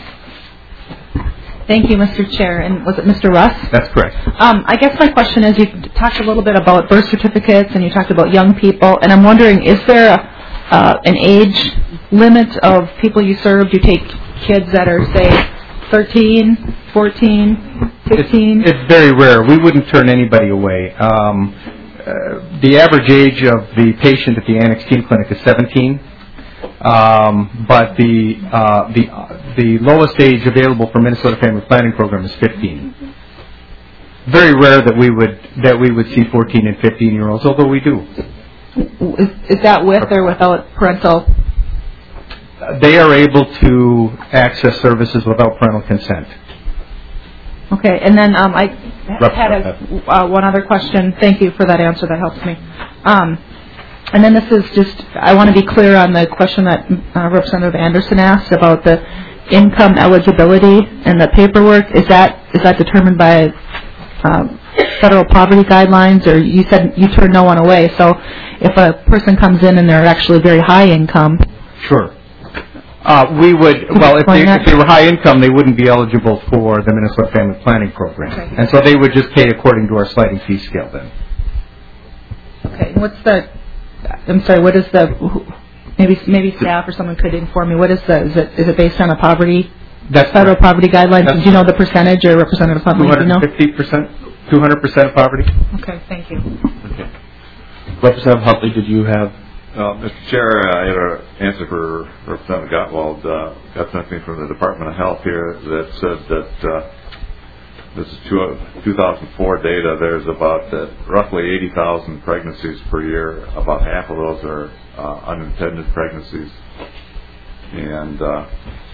Thank you, Mr. Chair. And was it Mr. Russ? That's correct. I guess my question is, you talked a little bit about birth certificates and you talked about young people, and I'm wondering, is there an age limit of people you serve? Do you take kids that are, say, 13, 14, 15? It's very rare. We wouldn't turn anybody away. The average age of the patient at the Annex Teen Clinic is 17. But the lowest age available for Minnesota Family Planning Program is 15. Very rare that we would see 14 and 15-year-olds, although we do. Is that with or without parental? They are able to access services without parental consent. Okay, and then I had one other question. Thank you for that answer. That helps me. And then this is just, I want to be clear on the question that Representative Anderson asked about the income eligibility and the paperwork. Is that determined by federal poverty guidelines, or you said you turn no one away? So if a person comes in and they're actually very high income. Sure. We would, well, if they were high income, they wouldn't be eligible for the Minnesota Family Planning Program. Okay. And so they would just pay according to our sliding fee scale then. Okay, what's the, I'm sorry, what is the, maybe staff or someone could inform me, what is the, is it based on a poverty, federal poverty guidelines? Do you know the percentage, or Representative Huntley, do you know? 250%, 200% of poverty. Okay, thank you. Okay. Representative Huntley, did you have? Mr. Chair, I had an answer for Representative Gottwald. Got something from the Department of Health here that said that this is 2004 data. There's about roughly 80,000 pregnancies per year. About half of those are unintended pregnancies. And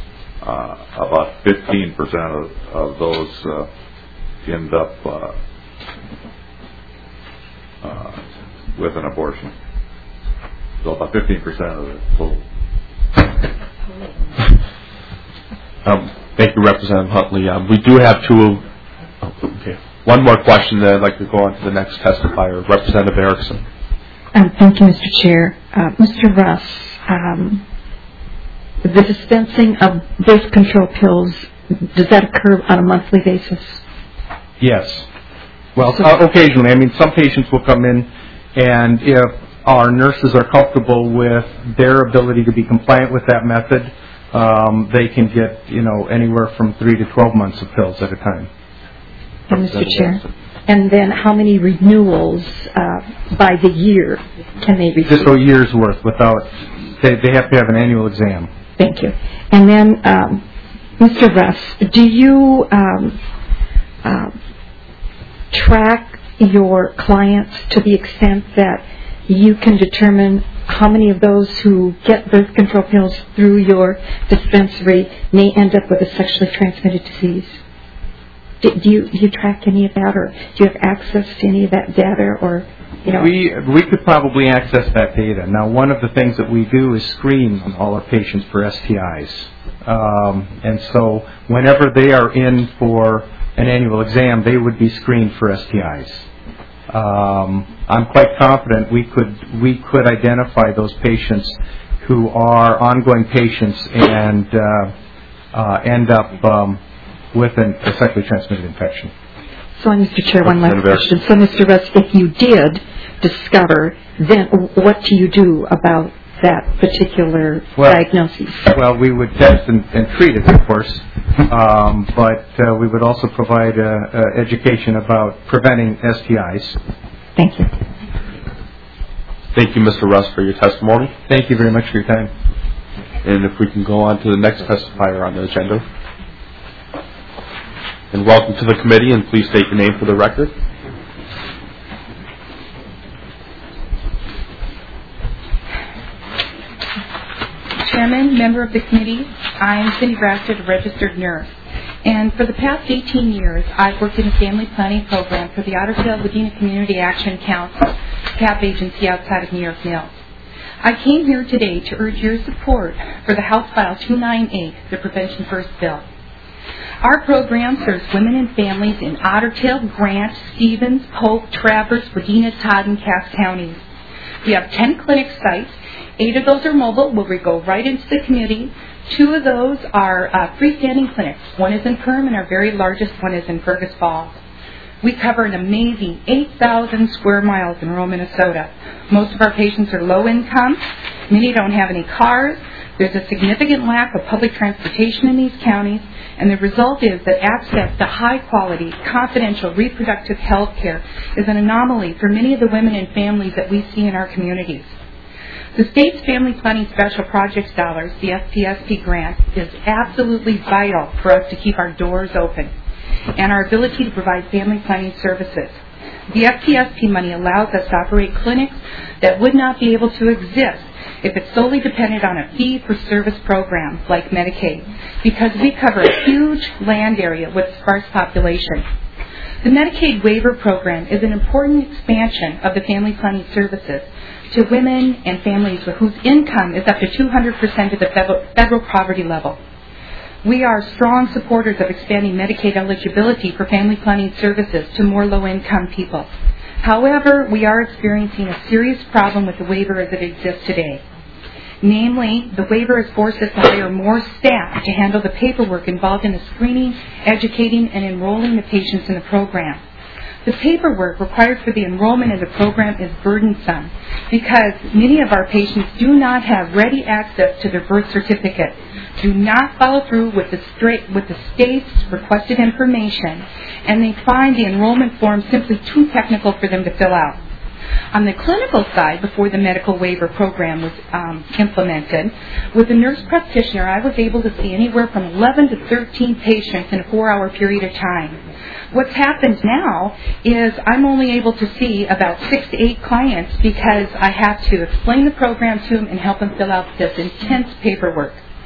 about 15% of those end up with an abortion. So about 15% of the total. Thank you, Representative Huntley. We do have one more question, then I'd like to go on to the next testifier, Representative Erickson. Thank you, Mr. Chair. Mr. Russ, the dispensing of birth control pills, does that occur on a monthly basis? Yes. Well, occasionally. I mean, some patients will come in, and if our nurses are comfortable with their ability to be compliant with that method, they can get, anywhere from 3 to 12 months of pills at a time. Mr. Chair. And then how many renewals by the year can they receive? Just a year's worth without, they have to have an annual exam. Thank you. And then, Mr. Russ, do you track your clients to the extent that you can determine how many of those who get birth control pills through your dispensary may end up with a sexually transmitted disease? Do you track any of that, or do you have access to any of that data, or We could probably access that data. Now, one of the things that we do is screen all our patients for STIs, and so whenever they are in for an annual exam, they would be screened for STIs. I'm quite confident we could identify those patients who are ongoing patients and end up with a sexually transmitted infection. So, Mr. Chair, one last question. So, Mr. Russ, if you did discover, then what do you do about that particular diagnosis? Well, we would test and treat it, of course, but we would also provide education about preventing STIs. Thank you. Thank you, Mr. Russ, for your testimony. Thank you very much for your time. And if we can go on to the next testifier on the agenda. And welcome to the committee, and please state your name for the record. Chairman, member of the committee, I'm Cindy Brasted, a registered nurse. And for the past 18 years, I've worked in a family planning program for the Otter Tail Wadena Community Action Council, CAP agency outside of New York Mills. I came here today to urge your support for the House File 298, the Prevention First Bill. Our program serves women and families in Otter Tail, Grant, Stevens, Polk, Traverse, Wadena, Todd, and Cass counties. We have 10 clinic sites. 8 of those are mobile, where we go right into the community. 2 of those are freestanding clinics. One is in Perm, and our very largest one is in Fergus Falls. We cover an amazing 8,000 square miles in rural Minnesota. Most of our patients are low income. Many don't have any cars. There's a significant lack of public transportation in these counties, and the result is that access to high-quality, confidential reproductive health care is an anomaly for many of the women and families that we see in our communities. The state's Family Planning Special Projects dollars, the FPSP grant, is absolutely vital for us to keep our doors open and our ability to provide family planning services. The FPSP money allows us to operate clinics that would not be able to exist if it's solely dependent on a fee-for-service program like Medicaid, because we cover a huge land area with a sparse population. The Medicaid waiver program is an important expansion of the family planning services to women and families whose income is up to 200% of the federal poverty level. We are strong supporters of expanding Medicaid eligibility for family planning services to more low-income people. However, we are experiencing a serious problem with the waiver as it exists today. Namely, the waiver has forced us to hire more staff to handle the paperwork involved in the screening, educating, and enrolling the patients in the program. The paperwork required for the enrollment in the program is burdensome because many of our patients do not have ready access to their birth certificate, do not follow through with the state's requested information, and they find the enrollment form simply too technical for them to fill out. On the clinical side, before the medical waiver program was implemented, with a nurse practitioner, I was able to see anywhere from 11 to 13 patients in a 4-hour period of time. What's happened now is I'm only able to see about 6 to 8 clients because I have to explain the program to them and help them fill out this intense paperwork.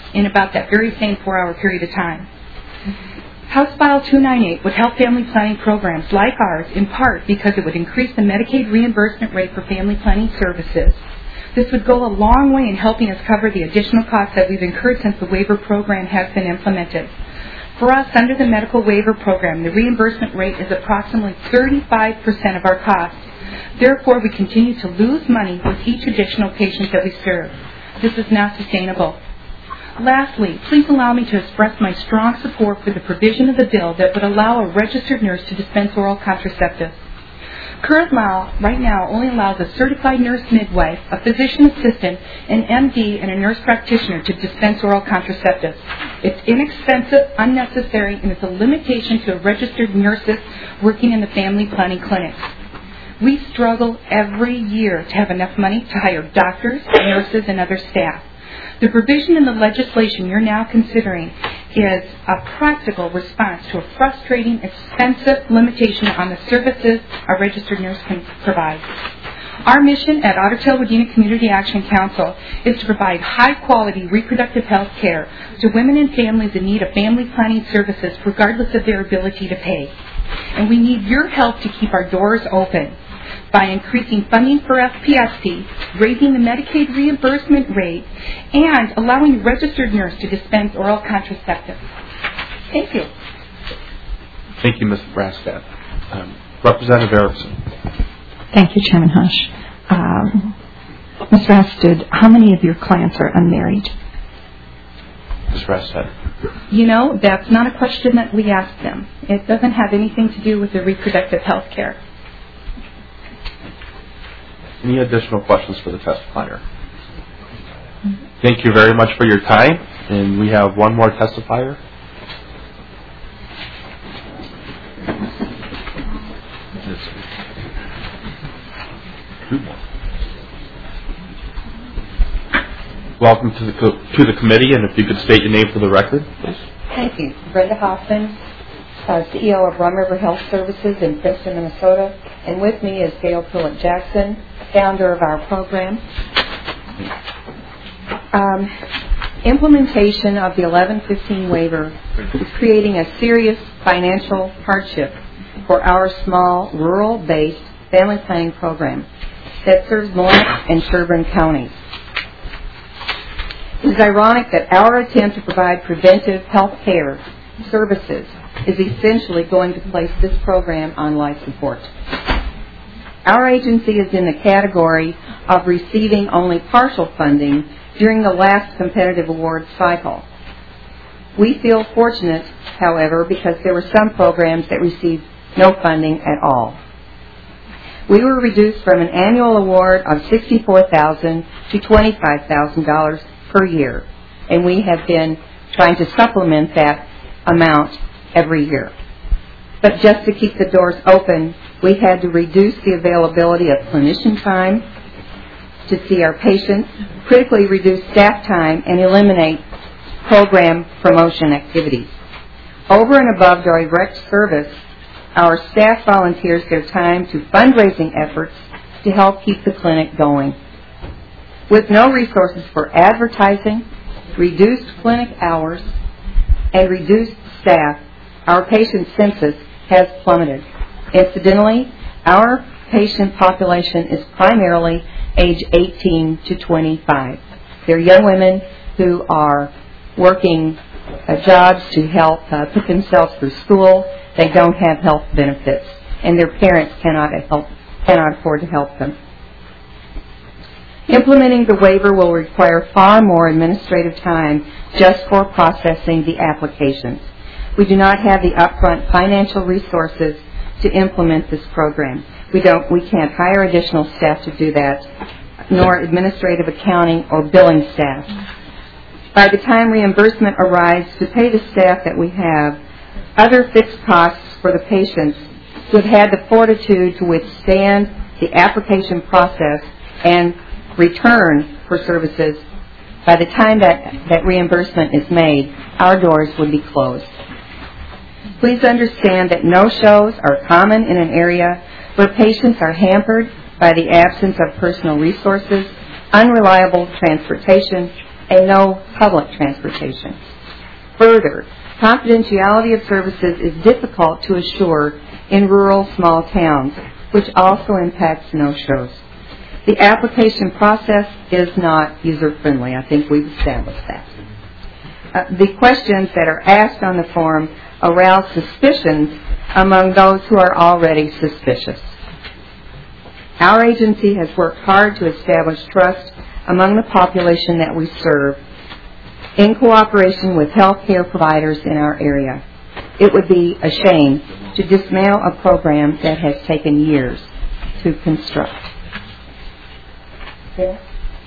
in about that very same 4-hour period of time. House File 298 would help family planning programs like ours in part because it would increase the Medicaid reimbursement rate for family planning services. This would go a long way in helping us cover the additional costs that we've incurred since the waiver program has been implemented. For us, under the medical waiver program, the reimbursement rate is approximately 35% of our costs. Therefore, we continue to lose money with each additional patient that we serve. This is not sustainable. Lastly, please allow me to express my strong support for the provision of the bill that would allow a registered nurse to dispense oral contraceptives. Current law right now only allows a certified nurse midwife, a physician assistant, an MD, and a nurse practitioner to dispense oral contraceptives. It's inexpensive, unnecessary, and it's a limitation to registered nurses working in the family planning clinics. We struggle every year to have enough money to hire doctors, nurses, and other staff. The provision in the legislation you're now considering is a practical response to a frustrating, expensive limitation on the services a registered nurse can provide. Our mission at Otter Tail Wadena Community Action Council is to provide high-quality reproductive health care to women and families in need of family planning services regardless of their ability to pay. And we need your help to keep our doors open by increasing funding for FPSP, raising the Medicaid reimbursement rate, and allowing a registered nurse to dispense oral contraceptives. Thank you. Thank you, Ms. Braskat. Representative Erickson. Thank you, Chairman Hush. Ms. Rasted, how many of your clients are unmarried? Ms. Rasted. You know, that's not a question that we ask them. It doesn't have anything to do with their reproductive health care. Any additional questions for the testifier? Thank you very much for your time. And we have one more testifier. Welcome to the committee, and if you could state your name for the record, please. Thank you. Brenda Hoffman, CEO of Rum River Health Services in Princeton, Minnesota. And with me is Gail Pruitt-Jackson, founder of our program. Implementation of the 1115 waiver is creating a serious financial hardship for our small, rural-based family planning program that serves Lawrence and Sherburne counties. It is ironic that our attempt to provide preventive health care services is essentially going to place this program on life support. Our agency is in the category of receiving only partial funding during the last competitive awards cycle. We feel fortunate, however, because there were some programs that received no funding at all. We were reduced from an annual award of $64,000 to $25,000 per year, and we have been trying to supplement that amount every year. But just to keep the doors open, we had to reduce the availability of clinician time to see our patients, critically reduce staff time, and eliminate program promotion activities. Over and above direct service, our staff volunteers their time to fundraising efforts to help keep the clinic going. With no resources for advertising, reduced clinic hours, and reduced staff, our patient census has plummeted. Incidentally, our patient population is primarily age 18 to 25. They're young women who are working jobs to help put themselves through school. They don't have health benefits, and their parents cannot afford to help them. Implementing the waiver will require far more administrative time just for processing the applications. We do not have the upfront financial resources to implement this program. We can't hire additional staff to do that, nor administrative accounting or billing staff. By the time reimbursement arrives to pay the staff that we have, other fixed costs for the patients who have had the fortitude to withstand the application process and return for services, by the time that reimbursement is made, our doors would be closed. Please understand that no-shows are common in an area where patients are hampered by the absence of personal resources, unreliable transportation, and no public transportation. Further, confidentiality of services is difficult to assure in rural small towns, which also impacts no-shows. The application process is not user-friendly. I think we've established that. The questions that are asked on the form arouse suspicions among those who are already suspicious. Our agency has worked hard to establish trust among the population that we serve in cooperation with health care providers in our area. It would be a shame to dismantle a program that has taken years to construct. Okay.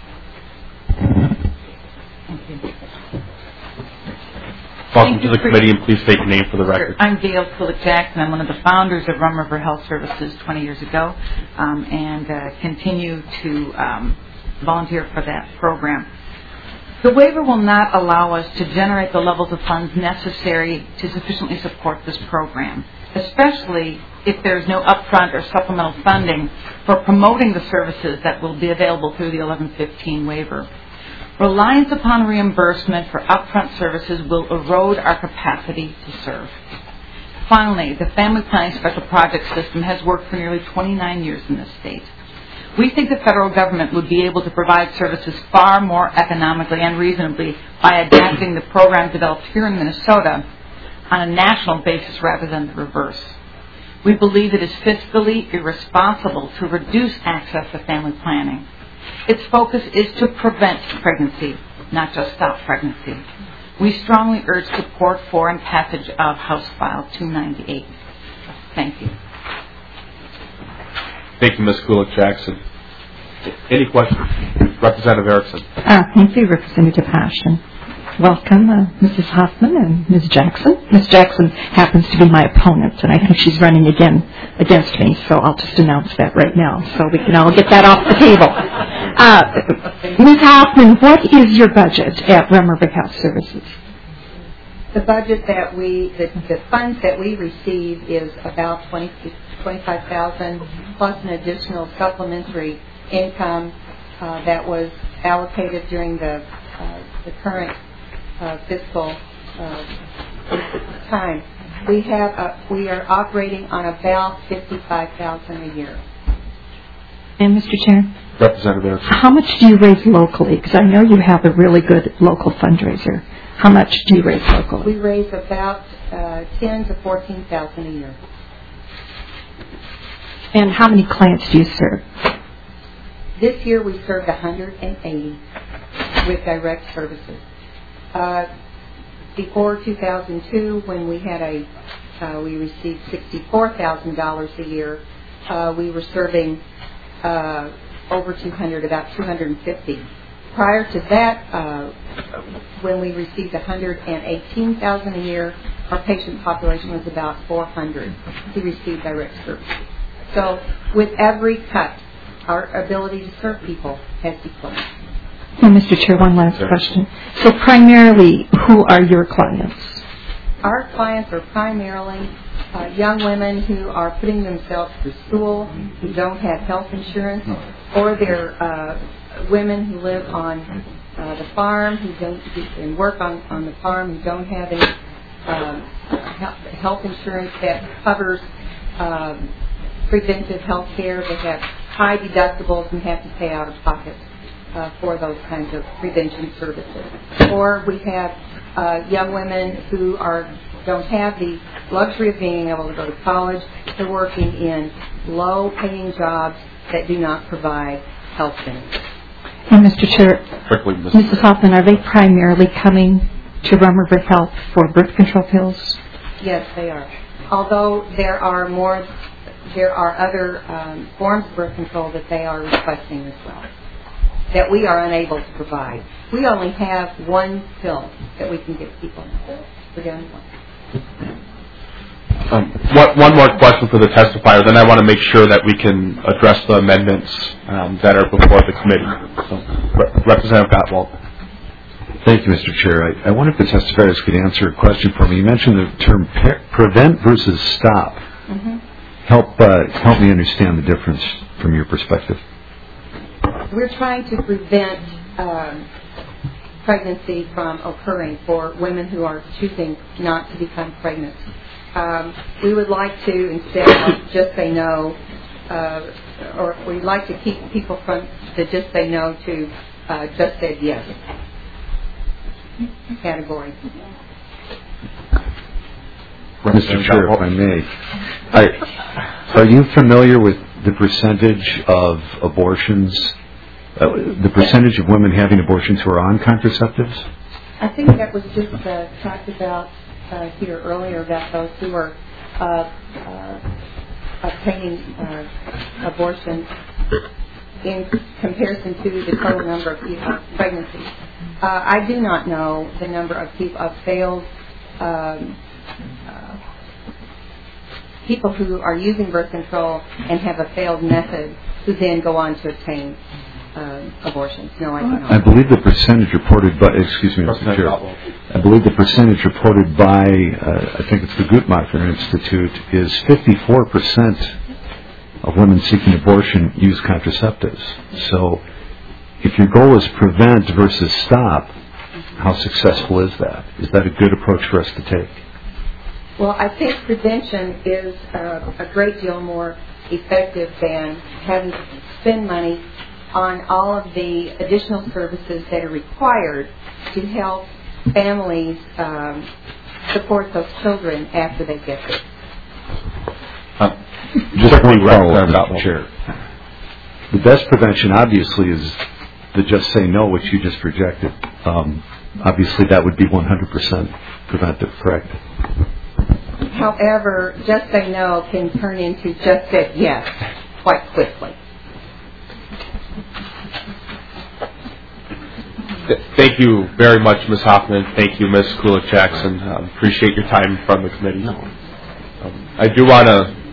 Welcome to the committee, and please state your name for the record. I'm Gail Kulik-Jackson. I'm one of the founders of Rum River Health Services 20 years ago, and continue to volunteer for that program. The waiver will not allow us to generate the levels of funds necessary to sufficiently support this program, especially if there's no upfront or supplemental funding for promoting the services that will be available through the 1115 waiver. Reliance upon reimbursement for upfront services will erode our capacity to serve. Finally, the Family Planning Special Projects System has worked for nearly 29 years in this state. We think the federal government would be able to provide services far more economically and reasonably by adapting the program developed here in Minnesota on a national basis rather than the reverse. We believe it is fiscally irresponsible to reduce access to family planning. Its focus is to prevent pregnancy, not just stop pregnancy. We strongly urge support for and passage of House File 298. Thank you. Thank you, Ms. Kulik-Jackson. Any questions? Representative Erickson. Thank you, Representative Hashen. Welcome, Mrs. Hoffman and Ms. Jackson. Ms. Jackson happens to be my opponent, and I think she's running again against me, so I'll just announce that right now so we can all get that off the table. Ms. Hoffman, what is your budget at Rum River Health Services? The budget that the funds that we receive is about $25,000 plus an additional supplementary income that was allocated during the current fiscal time. We are operating on about $55,000 a year. And Mr. Chair? Representative Erickson. How much do you raise locally? Because I know you have a really good local fundraiser. How much do you raise locally? We raise about $10,000 to $14,000 a year. And how many clients do you serve? This year we served 180 with direct services. Before 2002, when we had we received $64,000 a year, we were serving over 200, about 250. Prior to that, when we received $118,000 a year, our patient population was about 400 who received direct services. So with every cut, our ability to serve people has declined. Mr. Chair, one last question. So primarily, who are your clients? Our clients are primarily young women who are putting themselves through school, who don't have health insurance, or they're women who live on the farm, who don't and work on the farm, who don't have any health insurance that covers preventive health care. They have high deductibles and have to pay out of pocket for those kinds of prevention services. Or we have young women who don't have the luxury of being able to go to college. They're working in low-paying jobs that do not provide health benefits. And Mr. Chair, quickly, Mrs. Hoffman, are they primarily coming to Rum River Health for birth control pills? Yes, they are. Although there are other forms of birth control that they are requesting as well, that we are unable to provide. We only have one pill that we can give people. We're down one. One more question for the testifier, then I want to make sure that we can address the amendments that are before the committee. So, Representative Gottwald. Thank you, Mr. Chair. I wonder if the testifiers could answer a question for me. You mentioned the term prevent versus stop. Mm-hmm. Help me understand the difference from your perspective. We're trying to prevent pregnancy from occurring for women who are choosing not to become pregnant. We would like to, instead of just say no, or we'd like to keep people from the just say no to just say yes category. Mr. Chair, if I may, are you familiar with the percentage of abortions, the percentage of women having abortions who are on contraceptives? I think that was just talked about here earlier about those who are obtaining abortions in comparison to the total number of pregnancies. I do not know the number of people of failed people who are using birth control and have a failed method who then go on to obtain abortions. No, I do not. I believe the percentage reported by, excuse me, Mr. Chair, I believe the percentage reported by, I think it's the Guttmacher Institute, is 54% of women seeking abortion use contraceptives. So if your goal is prevent versus stop, how successful is that? Is that a good approach for us to take? Well, I think prevention is a great deal more effective than having to spend money on all of the additional services that are required to help families support those children after they get there. Just one follow-up, Mr. Chair. The best prevention, obviously, is the just say no, which you just rejected. Obviously, that would be 100% preventive, correct? However, just say no can turn into just say yes quite quickly. Thank you very much, Ms. Hoffman. Thank you, Ms. Kulik-Jackson. Appreciate your time from the committee. I do want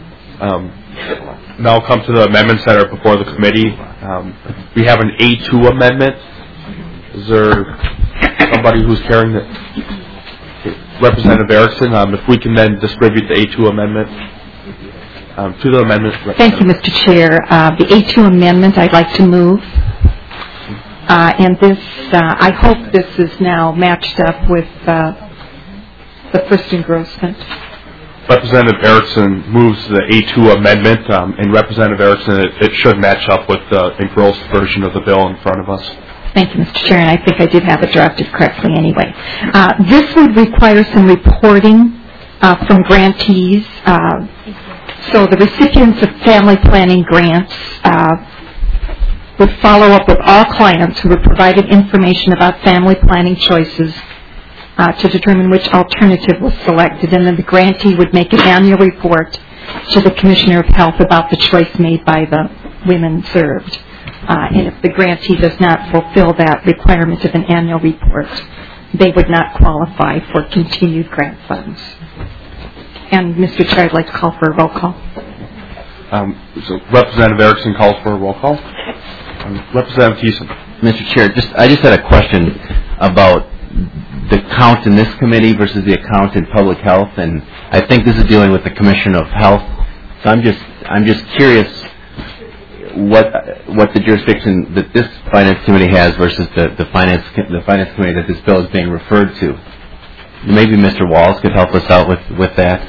to now come to the amendments that are before the committee. We have an A2 amendment. Is there somebody who's carrying it? Representative Erickson, if we can then distribute the A2 amendment to the amendment. Thank you, Mr. Chair. The A2 amendment I'd like to move. And this, I hope this is now matched up with the first engrossment. Representative Erickson moves the A2 amendment, and Representative Erickson, it should match up with the engrossed version of the bill in front of us. Thank you, Mr. Chair, and I think I did have it drafted correctly anyway. This would require some reporting from grantees. So the recipients of family planning grants would follow up with all clients who were provided information about family planning choices to determine which alternative was selected, and then the grantee would make an annual report to the Commissioner of Health about the choice made by the women served. And if the grantee does not fulfill that requirement of an annual report, they would not qualify for continued grant funds. And, Mr. Chair, I'd like to call for a roll call. So Representative Erickson calls for a roll call. Representative Thiessen. Mr. Chair, I just had a question about the count in this committee versus the account in public health, and I think this is dealing with the Commission of Health. So I'm just curious what the jurisdiction that this finance committee has versus the finance committee that this bill is being referred to. Maybe Mr. Walls could help us out with that.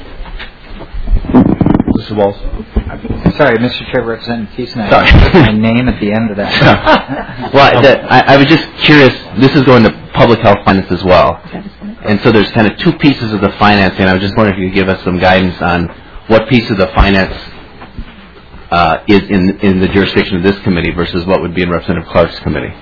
Mr. Walls. Sorry, Mr. Chair, Representative Thiessen, I put my name at the end of that. Well, I was just curious. This is going to public health finance as well, and so there's kind of two pieces of the financing. I was just wondering if you could give us some guidance on what piece of the finance is in the jurisdiction of this committee versus what would be in Representative Clark's committee.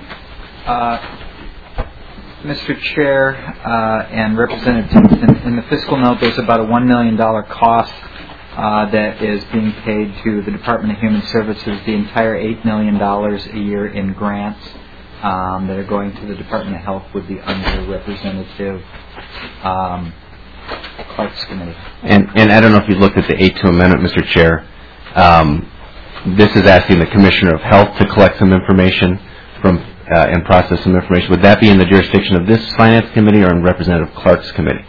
Mr. Chair and Representative Thiessen, in the fiscal note, there's about a $1 million cost that is being paid to the Department of Human Services. The entire $8 million a year in grants that are going to the Department of Health would be under Representative Clark's committee. And I don't know if you looked at the A2 amendment, Mr. Chair. This is asking the Commissioner of Health to collect some information and process some information. Would that be in the jurisdiction of this finance committee or in Representative Clark's committee?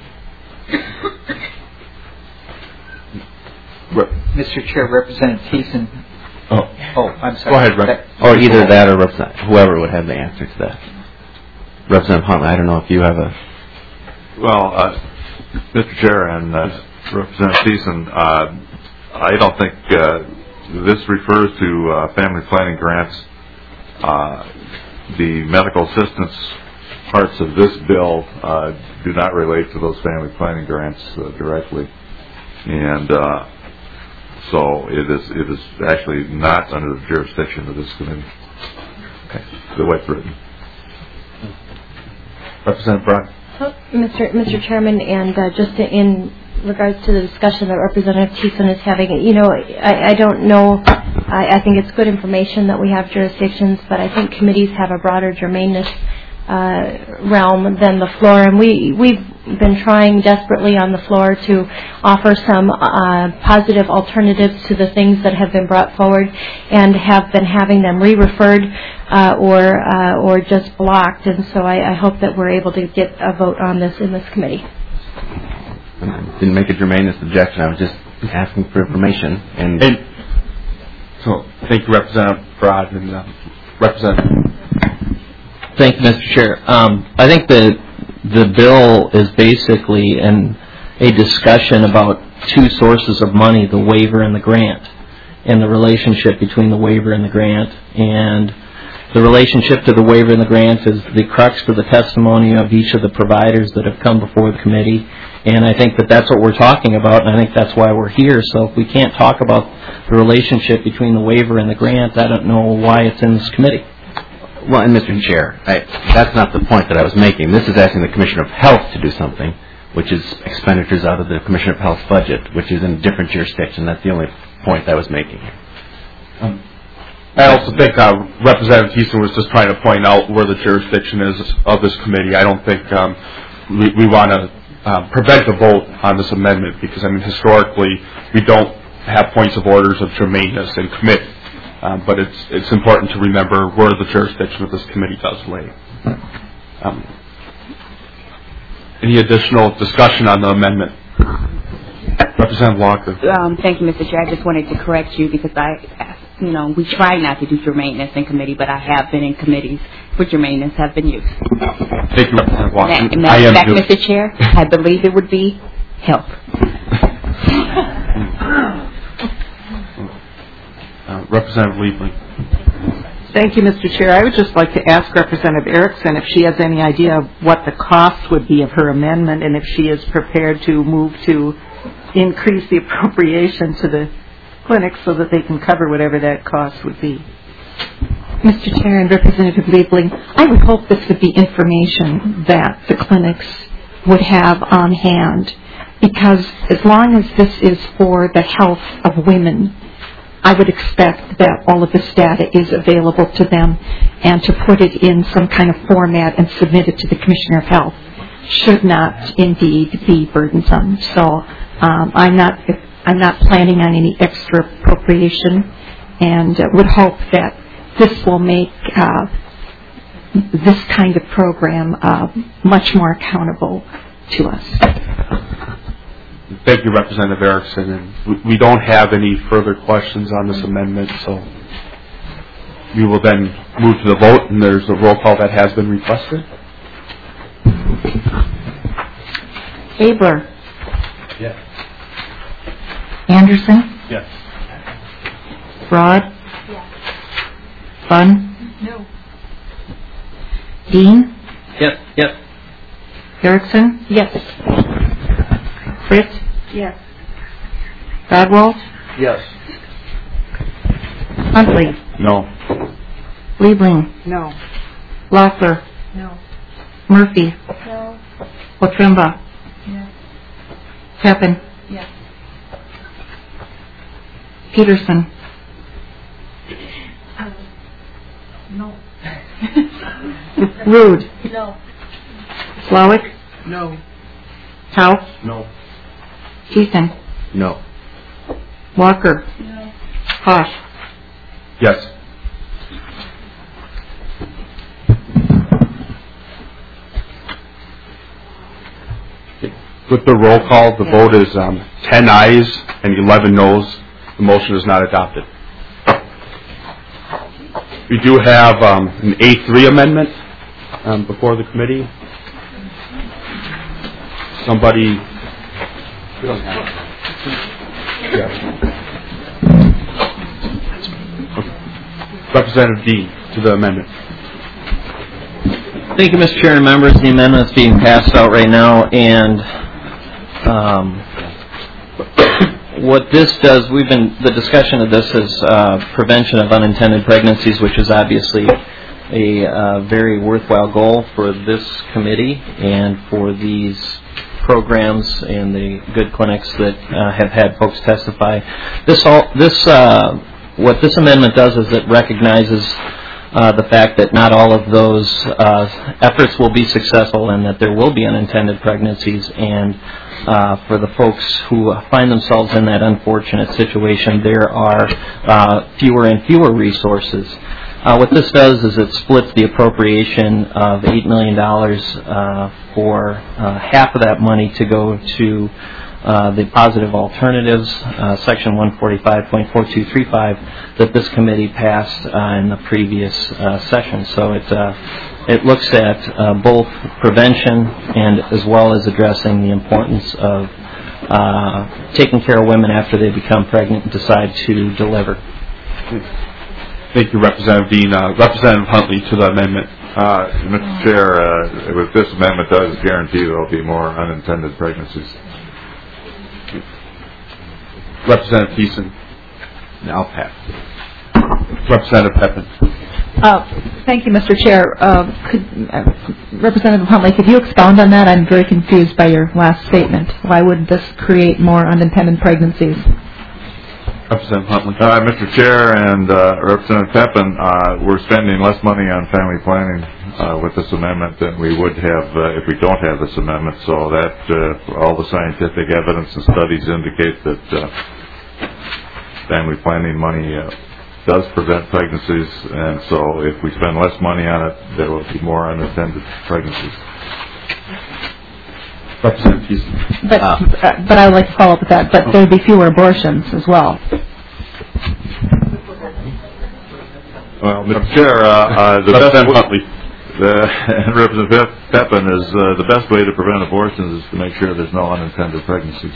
Mr. Chair, Representative Thiessen. I'm sorry. Go ahead, Rep. Or either that or whoever would have the answer to that. Representative Huntley, I don't know if you have a... Well, Mr. Chair and Representative Thiessen, I don't think this refers to family planning grants. The medical assistance parts of this bill do not relate to those family planning grants directly, and so it is actually not under the jurisdiction of this committee. Okay, the way it's written. Representative Brown. Mr. Chairman, and just in regards to the discussion that Representative Thiessen is having, I don't know. I think it's good information that we have jurisdictions, but I think committees have a broader germaneness realm than the floor, and we've been trying desperately on the floor to offer some positive alternatives to the things that have been brought forward, and have been having them re-referred or just blocked. And so I hope that we're able to get a vote on this in this committee. Didn't make a germaneness objection. I was just asking for information. And so, thank you, Representative Broad and Representative. Thank you, Mr. Chair. I think the bill is basically a discussion about two sources of money, the waiver and the grant, and the relationship between the waiver and the grant. And the relationship to the waiver and the grant is the crux of the testimony of each of the providers that have come before the committee. And I think that that's what we're talking about, and I think that's why we're here. So if we can't talk about the relationship between the waiver and the grant, I don't know why it's in this committee. Well, and Mr. Chair, that's not the point that I was making. This is asking the Commissioner of Health to do something, which is expenditures out of the Commissioner of Health's budget, which is in a different jurisdiction. That's the only point I was making. I also think Representative Thiessen was just trying to point out where the jurisdiction is of this committee. I don't think we want to prevent a vote on this amendment because, historically, we don't have points of orders of germaneness and commit. But it's important to remember where the jurisdiction of this committee does lay. Any additional discussion on the amendment? Representative Walker. Thank you, Mr. Chair. I just wanted to correct you because we try not to do germaneness in committee, but I have been in committees where germaneness have been used. Thank you, Representative Walker. Matter of fact, Mr. Chair, I believe it would be health. Representative Liebling. Thank you, Mr. Chair. I would just like to ask Representative Erickson if she has any idea of what the cost would be of her amendment and if she is prepared to move to increase the appropriation to the clinics so that they can cover whatever that cost would be. Mr. Chair and Representative Liebling, I would hope this would be information that the clinics would have on hand, because as long as this is for the health of women, I would expect that all of this data is available to them, and to put it in some kind of format and submit it to the Commissioner of Health should not indeed be burdensome. So I'm not planning on any extra appropriation, and would hope that this will make this kind of program much more accountable to us. Thank you, Representative Erickson. And we don't have any further questions on this amendment, so we will then move to the vote, and there's a roll call that has been requested. Abler. Yes. Anderson. Yes. Broad. Yes. Bunn. No. Dean. Yep. Erickson. Yes. Fritz. Yes. Godwald. Yes. Huntley. No. Liebling. No. Loeffler. No. Murphy. No. Wotrimba. Yes. Pepin. Yes. Peterson. No. Rude. No. Slowick. No. House. No. Thiessen. No. Walker. No. Hoff. Yes. With the roll call, the vote is 10 ayes and 11 noes. The motion is not adopted. We do have an A3 amendment. before the committee? Somebody? We don't have it. Representative Dean to the amendment. Thank you, Mr. Chair and members. The amendment is being passed out right now, and what this does, the discussion of this is prevention of unintended pregnancies, which is obviously a very worthwhile goal for this committee and for these programs and the good clinics that have had folks testify. What this amendment does is it recognizes the fact that not all of those efforts will be successful and that there will be unintended pregnancies, and for the folks who find themselves in that unfortunate situation, there are fewer and fewer resources. What this does is it splits the appropriation of $8 million for half of that money to go to the positive alternatives, section 145.4235, that this committee passed in the previous session. So it looks at both prevention and as well as addressing the importance of taking care of women after they become pregnant and decide to deliver. Thank you, Representative Dean. Representative Huntley to the amendment. Mr. Chair, what this amendment does is guarantee there will be more unintended pregnancies. Representative Thiessen. Now pass. Representative Pepin. Thank you, Mr. Chair. Representative Huntley, could you expound on that? I'm very confused by your last statement. Why would this create more unintended pregnancies? Representative Huntley. Mr. Chair and Representative Pepin, we're spending less money on family planning with this amendment than we would have if we don't have this amendment. So that all the scientific evidence and studies indicate that family planning money does prevent pregnancies, and so if we spend less money on it, there will be more unintended pregnancies. Representative Thiessen. But I would like to follow up with that. But there would be fewer abortions as well. Well, Mr. Chair, Representative Pepin is the best way to prevent abortions is to make sure there's no unintended pregnancies.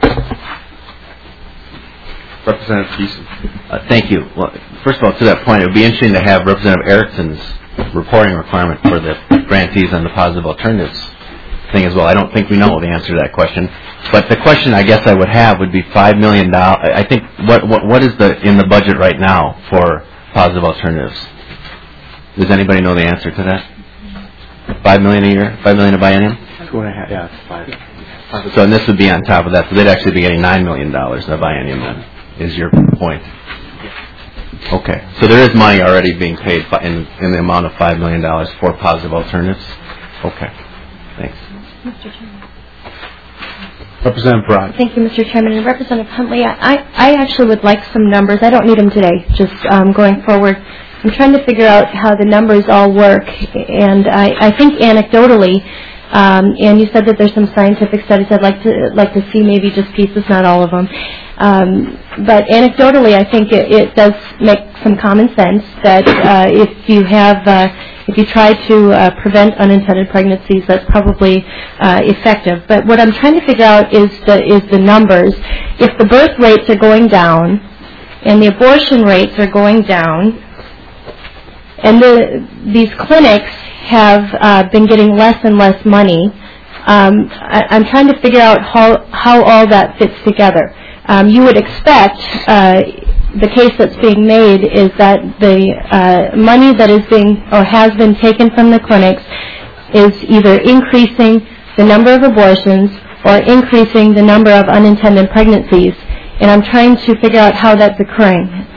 Representative Thiessen. Thank you. Well, first of all, to that point, it would be interesting to have Representative Erickson's reporting requirement for the grantees on the positive alternatives thing as well. I don't think we know the answer to that question. But the question I guess I would have would be $5 million. I think what is in the budget right now for positive alternatives? Does anybody know the answer to that? $5 million a year? $5 million a biennium? 2.5. Yeah, it's 5. So and this would be on top of that. So they'd actually be getting $9 million in a biennium then, is your point. Okay. So there is money already being paid in the amount of $5 million for positive alternatives? Okay. Thanks. Mr. Chairman. Representative Broad. Thank you, Mr. Chairman. And Representative Huntley, I actually would like some numbers. I don't need them today, just going forward. I'm trying to figure out how the numbers all work. And I think anecdotally, and you said that there's some scientific studies. I'd like to see maybe just pieces, not all of them. But anecdotally, I think it does make some common sense that if you try to prevent unintended pregnancies, that's probably effective. But what I'm trying to figure out is the numbers. If the birth rates are going down and the abortion rates are going down, and these clinics have been getting less and less money, I'm trying to figure out how all that fits together. You would expect the case that's being made is that the money that is being or has been taken from the clinics is either increasing the number of abortions or increasing the number of unintended pregnancies, and I'm trying to figure out how that's occurring.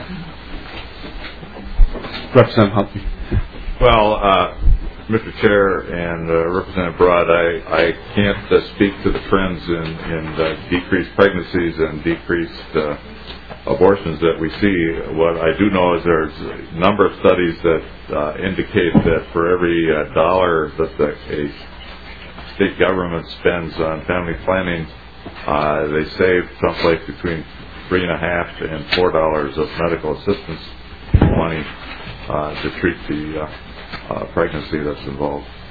Representative Huntley. Well, Mr. Chair and Representative Broad, I can't speak to the trends in decreased pregnancies and decreased abortions that we see. What I do know is there's a number of studies that indicate that for every dollar that a state government spends on family planning, they save someplace between $3.50 and $4 of medical assistance money to treat the pregnancy that's involved.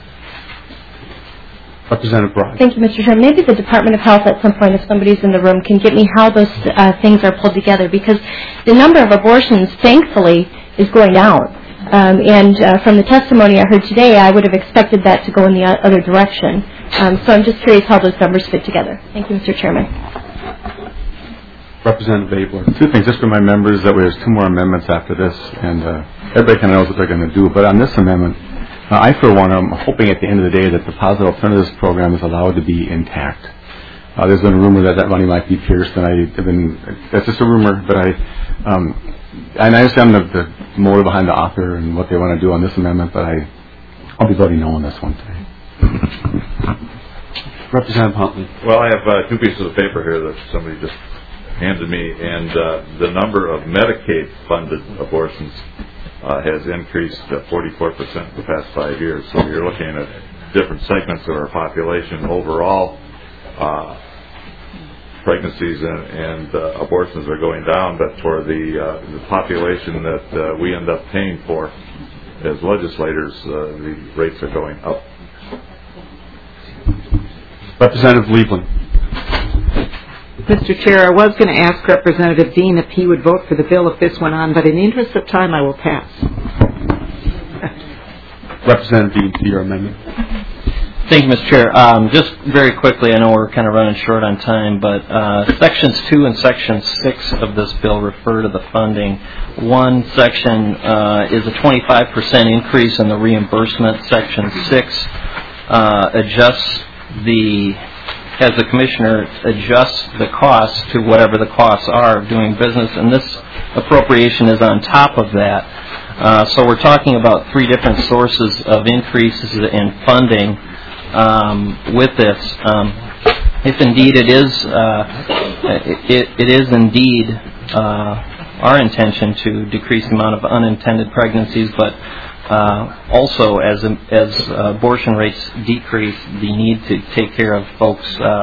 Representative Broad. Thank you, Mr. Chairman. Maybe the Department of Health at some point, if somebody's in the room, can get me how those things are pulled together, because the number of abortions, thankfully, is going down. From the testimony I heard today, I would have expected that to go in the other direction. So I'm just curious how those numbers fit together. Thank you, Mr. Chairman. Representative Abler. Two things, just for my members, that way there's two more amendments after this, and everybody kind of knows what they're going to do. But on this amendment, I, for one, am hoping at the end of the day that the Positive Alternatives Program is allowed to be intact. There's been a rumor that money might be pierced, and that's just a rumor, but and I understand the motive behind the author and what they want to do on this amendment, but I'll be voting no on this one today. Representative Huntley. Well, I have two pieces of paper here that somebody just handed me, and the number of Medicaid-funded abortions has increased 44% the past 5 years. So you're looking at different segments of our population. Overall, pregnancies and abortions are going down, but for the population that we end up paying for as legislators, the rates are going up. Representative Liebling. Mr. Chair, I was going to ask Representative Dean if he would vote for the bill if this went on, but in the interest of time, I will pass. Representative Dean, to your amendment. Thank you, Mr. Chair. Just very quickly, I know we're kind of running short on time, but Sections 2 and Section 6 of this bill refer to the funding. One section is a 25% increase in the reimbursement. Section 6 has the commissioner adjust the costs to whatever the costs are of doing business, and this appropriation is on top of that. So we're talking about three different sources of increases in funding with this. If indeed it is indeed our intention to decrease the amount of unintended pregnancies, but also as abortion rates decrease, the need to take care of folks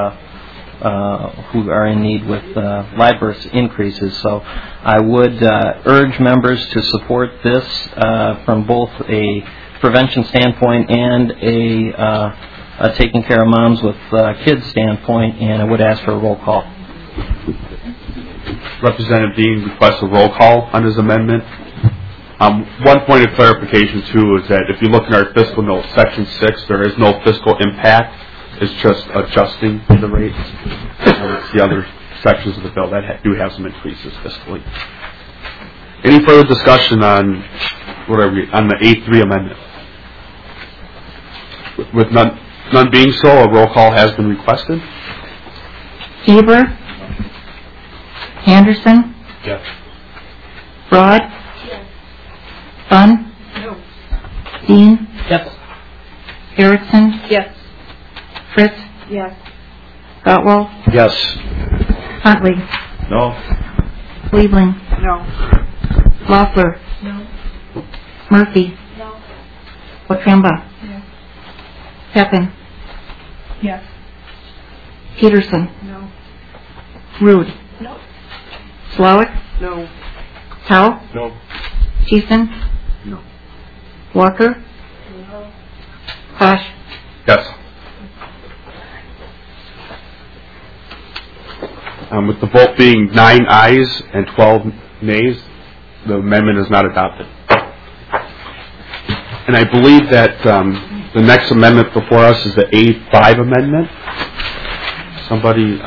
who are in need with live births increases. So I would urge members to support this from both a prevention standpoint and a taking care of moms with kids standpoint, and I would ask for a roll call. Representative Dean requests a roll call on his amendment. One point of clarification, too, is that if you look in our fiscal note, Section 6, there is no fiscal impact. It's just adjusting the rates. It's the other sections of the bill that do have some increases fiscally. Any further discussion on the A3 amendment? With none being so, a roll call has been requested. Faber? Anderson? Yes. Broad? Yes. Bunn? No. Dean? Yes. Erickson? Yes. Fritz? Yes. Gottwald? Yes. Huntley? No. Liebling? No. Loeffler? No. Murphy? No. Wacombe? Yes. Pepin? Yes. Peterson? No. Rude? No. Slowick? No. Howe? No. Thiessen? No. Walker? No. Kosh? Yes. With the vote being 9 ayes and 12 nays, the amendment is not adopted. And I believe that the next amendment before us is the A5 amendment. Somebody...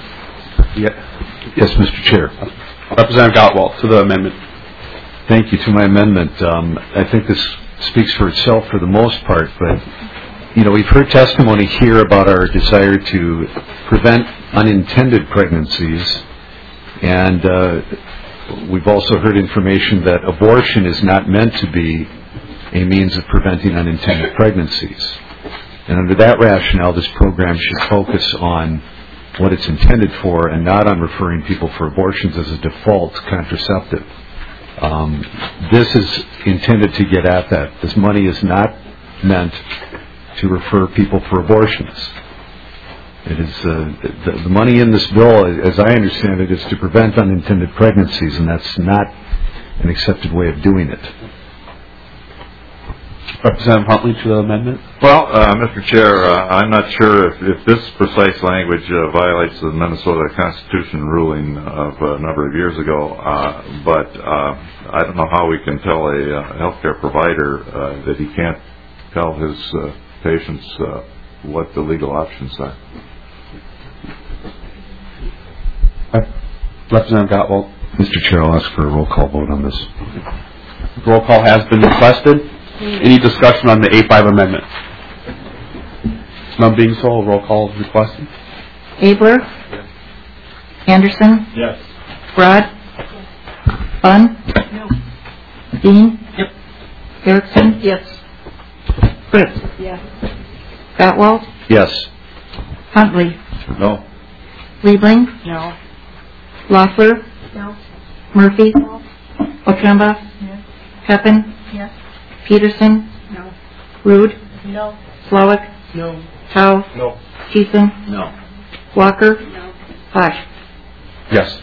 Yes, Mr. Chair. Representative Gottwald, to the amendment. Thank you. To my amendment, I think this speaks for itself for the most part, but we've heard testimony here about our desire to prevent unintended pregnancies, and we've also heard information that abortion is not meant to be a means of preventing unintended pregnancies. And under that rationale, this program should focus on what it's intended for and not on referring people for abortions as a default contraceptive. This is intended to get at that. This money is not meant to refer people for abortions. It is the money in this bill, as I understand it, is to prevent unintended pregnancies, and that's not an accepted way of doing it. Representative Huntley to the amendment. Well, Mr. Chair, I'm not sure if this precise language violates the Minnesota Constitution ruling of a number of years ago, but I don't know how we can tell a healthcare provider that he can't tell his patients what the legal options are. Representative Gottwald. Mr. Chair, I'll ask for a roll call vote on this. Roll call has been requested. Any discussion on the 8-5 amendment? None being so, a roll call is requested. Abler? Yes. Anderson? Yes. Broad? Bunn? No. Dean? Yep. Erickson? Yes. Fritz? Yes. Gottwald? Yes. Huntley? No. Liebling? No. Loeffler? No. Murphy? Otremba? Yes. Peppin? Yes. Peterson? No. Rude? No. Slowick? No. Howe? No. Thiessen? No. Walker? No. Bosch? Yes.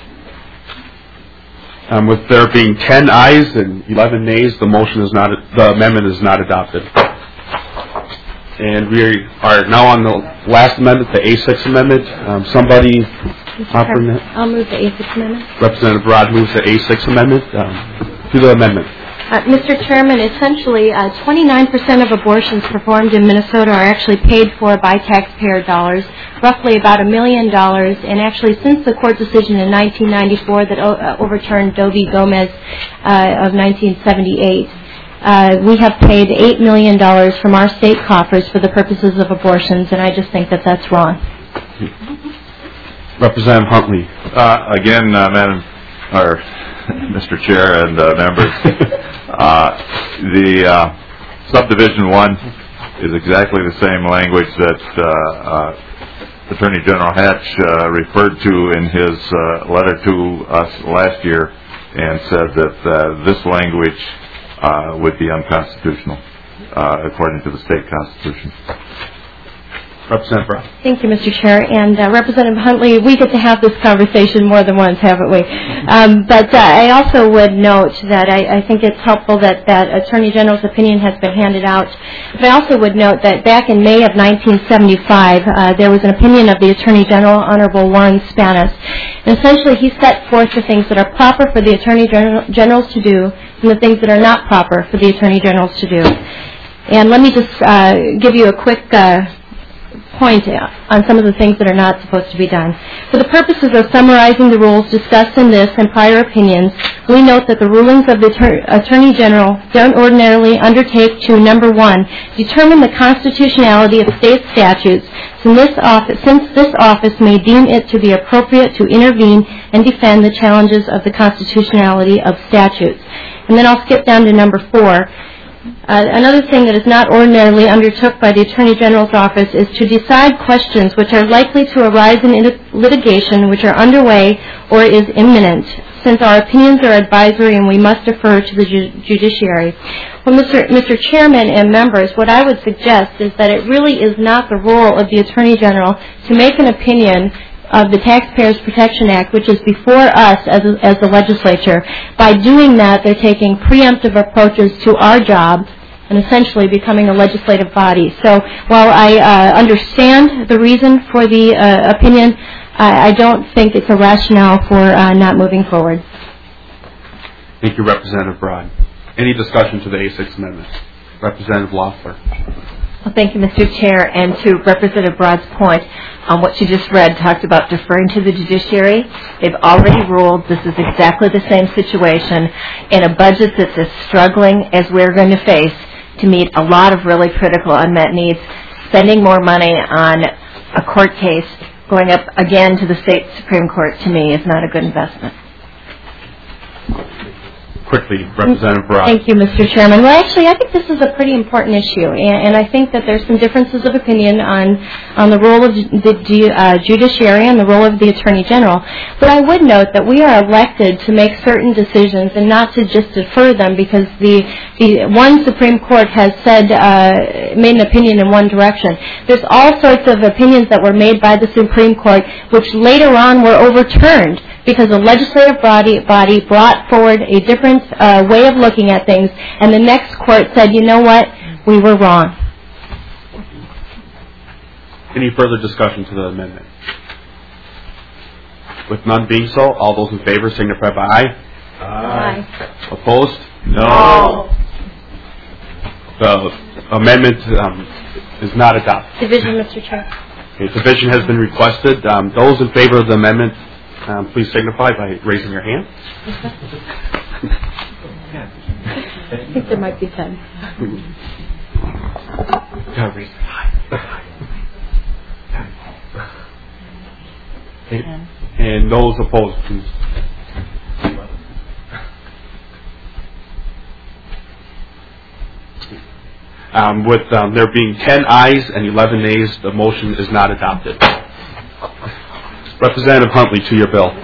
With there being 10 ayes and 11 nays, the amendment is not adopted. And we are now on the last amendment, the A6 amendment. Somebody offering that? I'll move the A6 amendment. Representative Rod moves the A6 amendment. To the amendment. Mr. Chairman, essentially 29% of abortions performed in Minnesota are actually paid for by taxpayer dollars, roughly about $1 million. And actually, since the court decision in 1994 that overturned Doe v. Gomez of 1978, we have paid $8 million from our state coffers for the purposes of abortions, and I just think that that's wrong. Representative Huntley. Again, Madam, or Mr. Chair and members, the subdivision 1 is exactly the same language that Attorney General Hatch referred to in his letter to us last year, and said that this language would be unconstitutional according to the state constitution. Representative Brown. Thank you, Mr. Chair. And Representative Huntley, we get to have this conversation more than once, haven't we? But I also would note that I think it's helpful that Attorney General's opinion has been handed out. But I also would note that back in May of 1975, there was an opinion of the Attorney General, Honorable Warren Spanis. And essentially, he set forth the things that are proper for the Attorney Generals to do and the things that are not proper for the Attorney Generals to do. And let me just give you a quick point on some of the things that are not supposed to be done. For the purposes of summarizing the rules discussed in this and prior opinions, we note that the rulings of the Attorney General don't ordinarily undertake to, number 1, determine the constitutionality of state statutes, since this office may deem it to be appropriate to intervene and defend the challenges of the constitutionality of statutes. And then I'll skip down to number 4. Another thing that is not ordinarily undertook by the Attorney General's office is to decide questions which are likely to arise in litigation which are underway or is imminent, since our opinions are advisory and we must defer to the judiciary. Well, Mr. Chairman and members, what I would suggest is that it really is not the role of the Attorney General to make an opinion of the Taxpayers Protection Act, which is before us as the legislature. By doing that, they're taking preemptive approaches to our job and essentially becoming a legislative body. So while I understand the reason for the opinion, I don't think it's a rationale for not moving forward. Thank you, Representative Broad. Any discussion to the A6 amendment? Representative Loeffler. Well, thank you, Mr. Chair. And to Representative Broad's point, what you just read talked about deferring to the judiciary. They've already ruled this is exactly the same situation in a budget that's as struggling as we're going to face to meet a lot of really critical unmet needs. Spending more money on a court case going up again to the state Supreme Court, to me, is not a good investment. Quickly, Representative Broad. Thank you, Mr. Chairman. Well, actually, I think this is a pretty important issue, and I think that there's some differences of opinion on the role of the judiciary and the role of the Attorney General. But I would note that we are elected to make certain decisions and not to just defer them because the one Supreme Court has said made an opinion in one direction. There's all sorts of opinions that were made by the Supreme Court which later on were overturned because the legislative body brought forward a different way of looking at things, and the next court said, you know what, we were wrong. Any further discussion to the amendment? With none being so, all those in favor signify by aye. Aye. Opposed? No. The amendment is not adopted. Division, Mr. Chair. Okay, division has been requested. Those in favor of the amendment, please signify by raising your hand. I think there might be 10. And those opposed, please. With there being 10 ayes and 11 nays, the motion is not adopted. Representative Huntley, to your bill.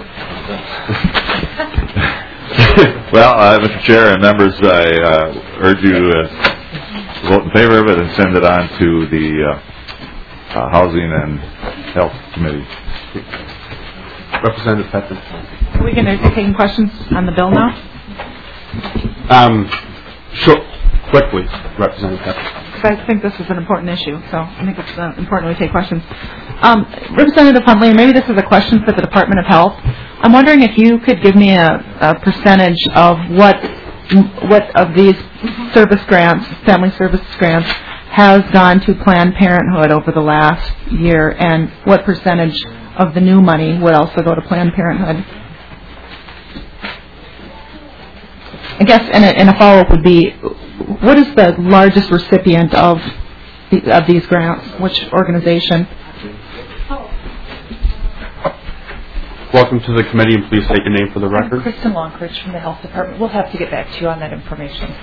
Well, Mr. Chair and members, I urge you to vote in favor of it and send it on to the Housing and Health Committee. Representative Pettman. Are we going to be taking questions on the bill now? Sure. Quickly, Representative Pettman. Because I think this is an important issue, so I think it's important we take questions. Representative Huntley, maybe this is a question for the Department of Health. I'm wondering if you could give me a percentage of what of these service grants, family service grants, has gone to Planned Parenthood over the last year, and what percentage of the new money would also go to Planned Parenthood. I guess, and a follow-up would be, what is the largest recipient of these grants? Which organization? Welcome to the committee, and please take a name for the record. I'm Kristen Longridge from the Health Department. We'll have to get back to you on that information.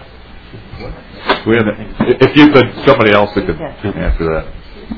If you could, somebody else that could answer that.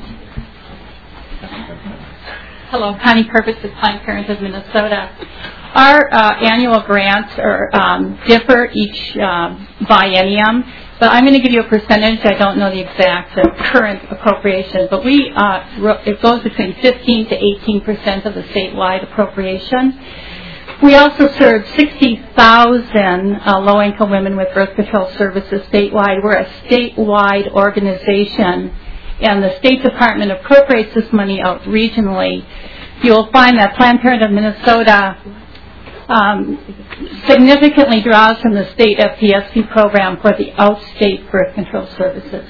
Hello, Connie Purvis with Planned Parenthood, Minnesota. Our annual grants differ each biennium, but I'm going to give you a percentage. I don't know the exact current appropriation, but it goes between 15 to 18% of the statewide appropriation. We also serve 60,000 low-income women with birth control services statewide. We're a statewide organization, and the State Department appropriates this money out regionally. You'll find that Planned Parenthood of Minnesota significantly draws from the state FPSP program for the outstate birth control services.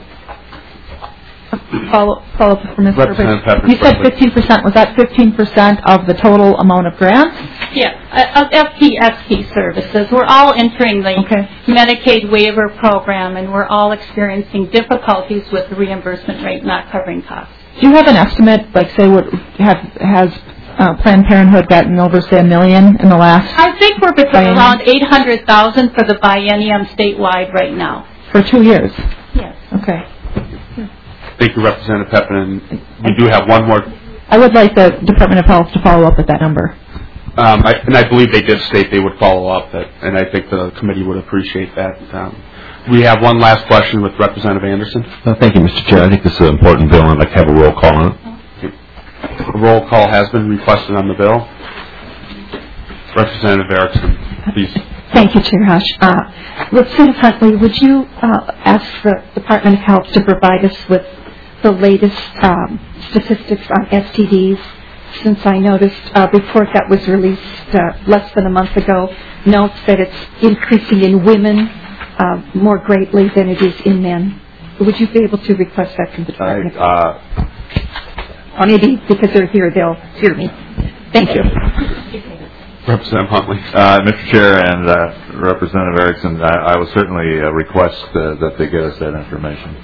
Follow up from Ms. Representative Purvis. You said 15%. Was that 15% of the total amount of grants? Yeah, of FPSP services. We're all entering the Medicaid waiver program, and we're all experiencing difficulties with the reimbursement rate not covering costs. Do you have an estimate, like say what has Planned Parenthood gotten over, say, $1 million in the last? I think we're between around $800,000 for the biennium statewide right now. For 2 years? Yes. Okay. Thank you, Representative Pettman. We do have one more. I would like the Department of Health to follow up with that number. I believe they did state they would follow up, and I think the committee would appreciate that. We have one last question with Representative Anderson. Thank you, Mr. Chair. I think this is an important bill, and I'd like to have a roll call on it. A roll call has been requested on the bill. Representative Erickson, please. Thank you, Chair Hush. Representative Huntley, would you ask the Department of Health to provide us with the latest statistics on STDs? Since I noticed a report that was released less than a month ago notes that it's increasing in women more greatly than it is in men. Would you be able to request that from the Department of Health? Or maybe because they're here, they'll hear me. Thank you. Representative Huntley. Mr. Chair and Representative Erickson, I will certainly request that they get us that information.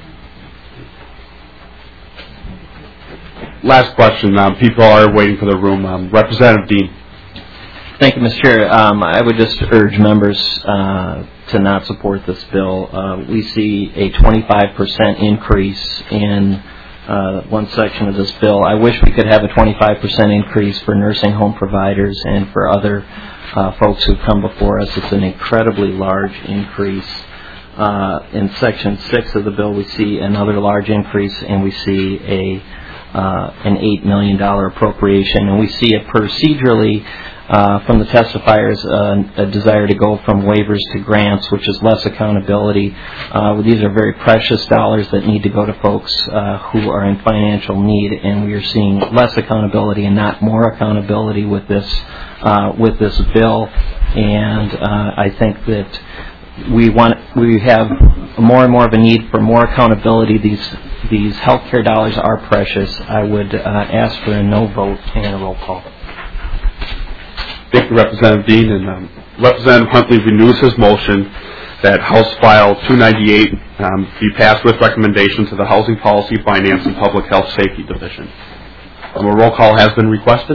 Last question. People are waiting for the room. Representative Dean. Thank you, Mr. Chair. I would just urge members to not support this bill. We see a 25% increase in one section of this bill. I wish we could have a 25% increase for nursing home providers and for other folks who come before us. It's an incredibly large increase. In Section 6 of the bill, we see another large increase, and we see a an $8 million appropriation. And we see it procedurally from the testifiers a desire to go from waivers to grants, which is less accountability. These are very precious dollars that need to go to folks who are in financial need, and we are seeing less accountability and not more accountability with this bill. And I think that we have more and more of a need for more accountability. These health care dollars are precious. I would ask for a no vote and a roll call. Thank you, Representative Dean. And Representative Huntley renews his motion that House File 298 be passed with recommendation to the Housing Policy, Finance, and Public Health Safety Division. A roll call has been requested.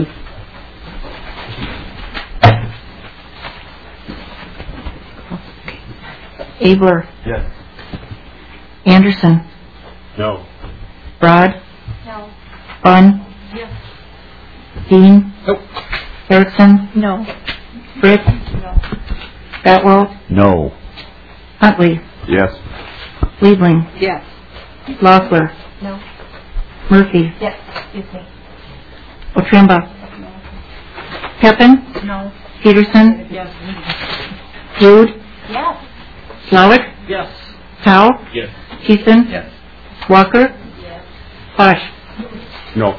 Abler. Yes. Anderson. No. Broad. No. Bunn. Yes. Dean. Nope. Erickson. No. Fritz. No. Batwell. No. Huntley. Yes. Liebling. Yes. Loeffler. No. Murphy. Yes. Excuse me. Otremba. Pepin. No. Peterson. Yes. Rude. Yes. Slowick. Yes. Tao. Yes. Keeson. Yes. Walker. Yes. Bosch. No.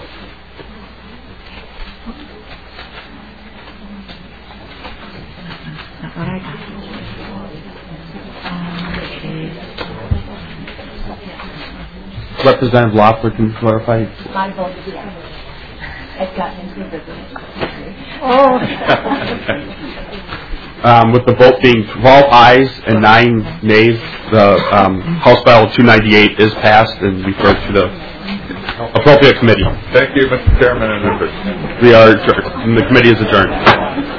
Representative Loeffler, can you clarify? My vote is yes. I've gotten into the With the vote being 12 ayes and 9 nays, the House File 298 is passed and referred to the appropriate committee. Thank you, Mr. Chairman and members. The committee is adjourned.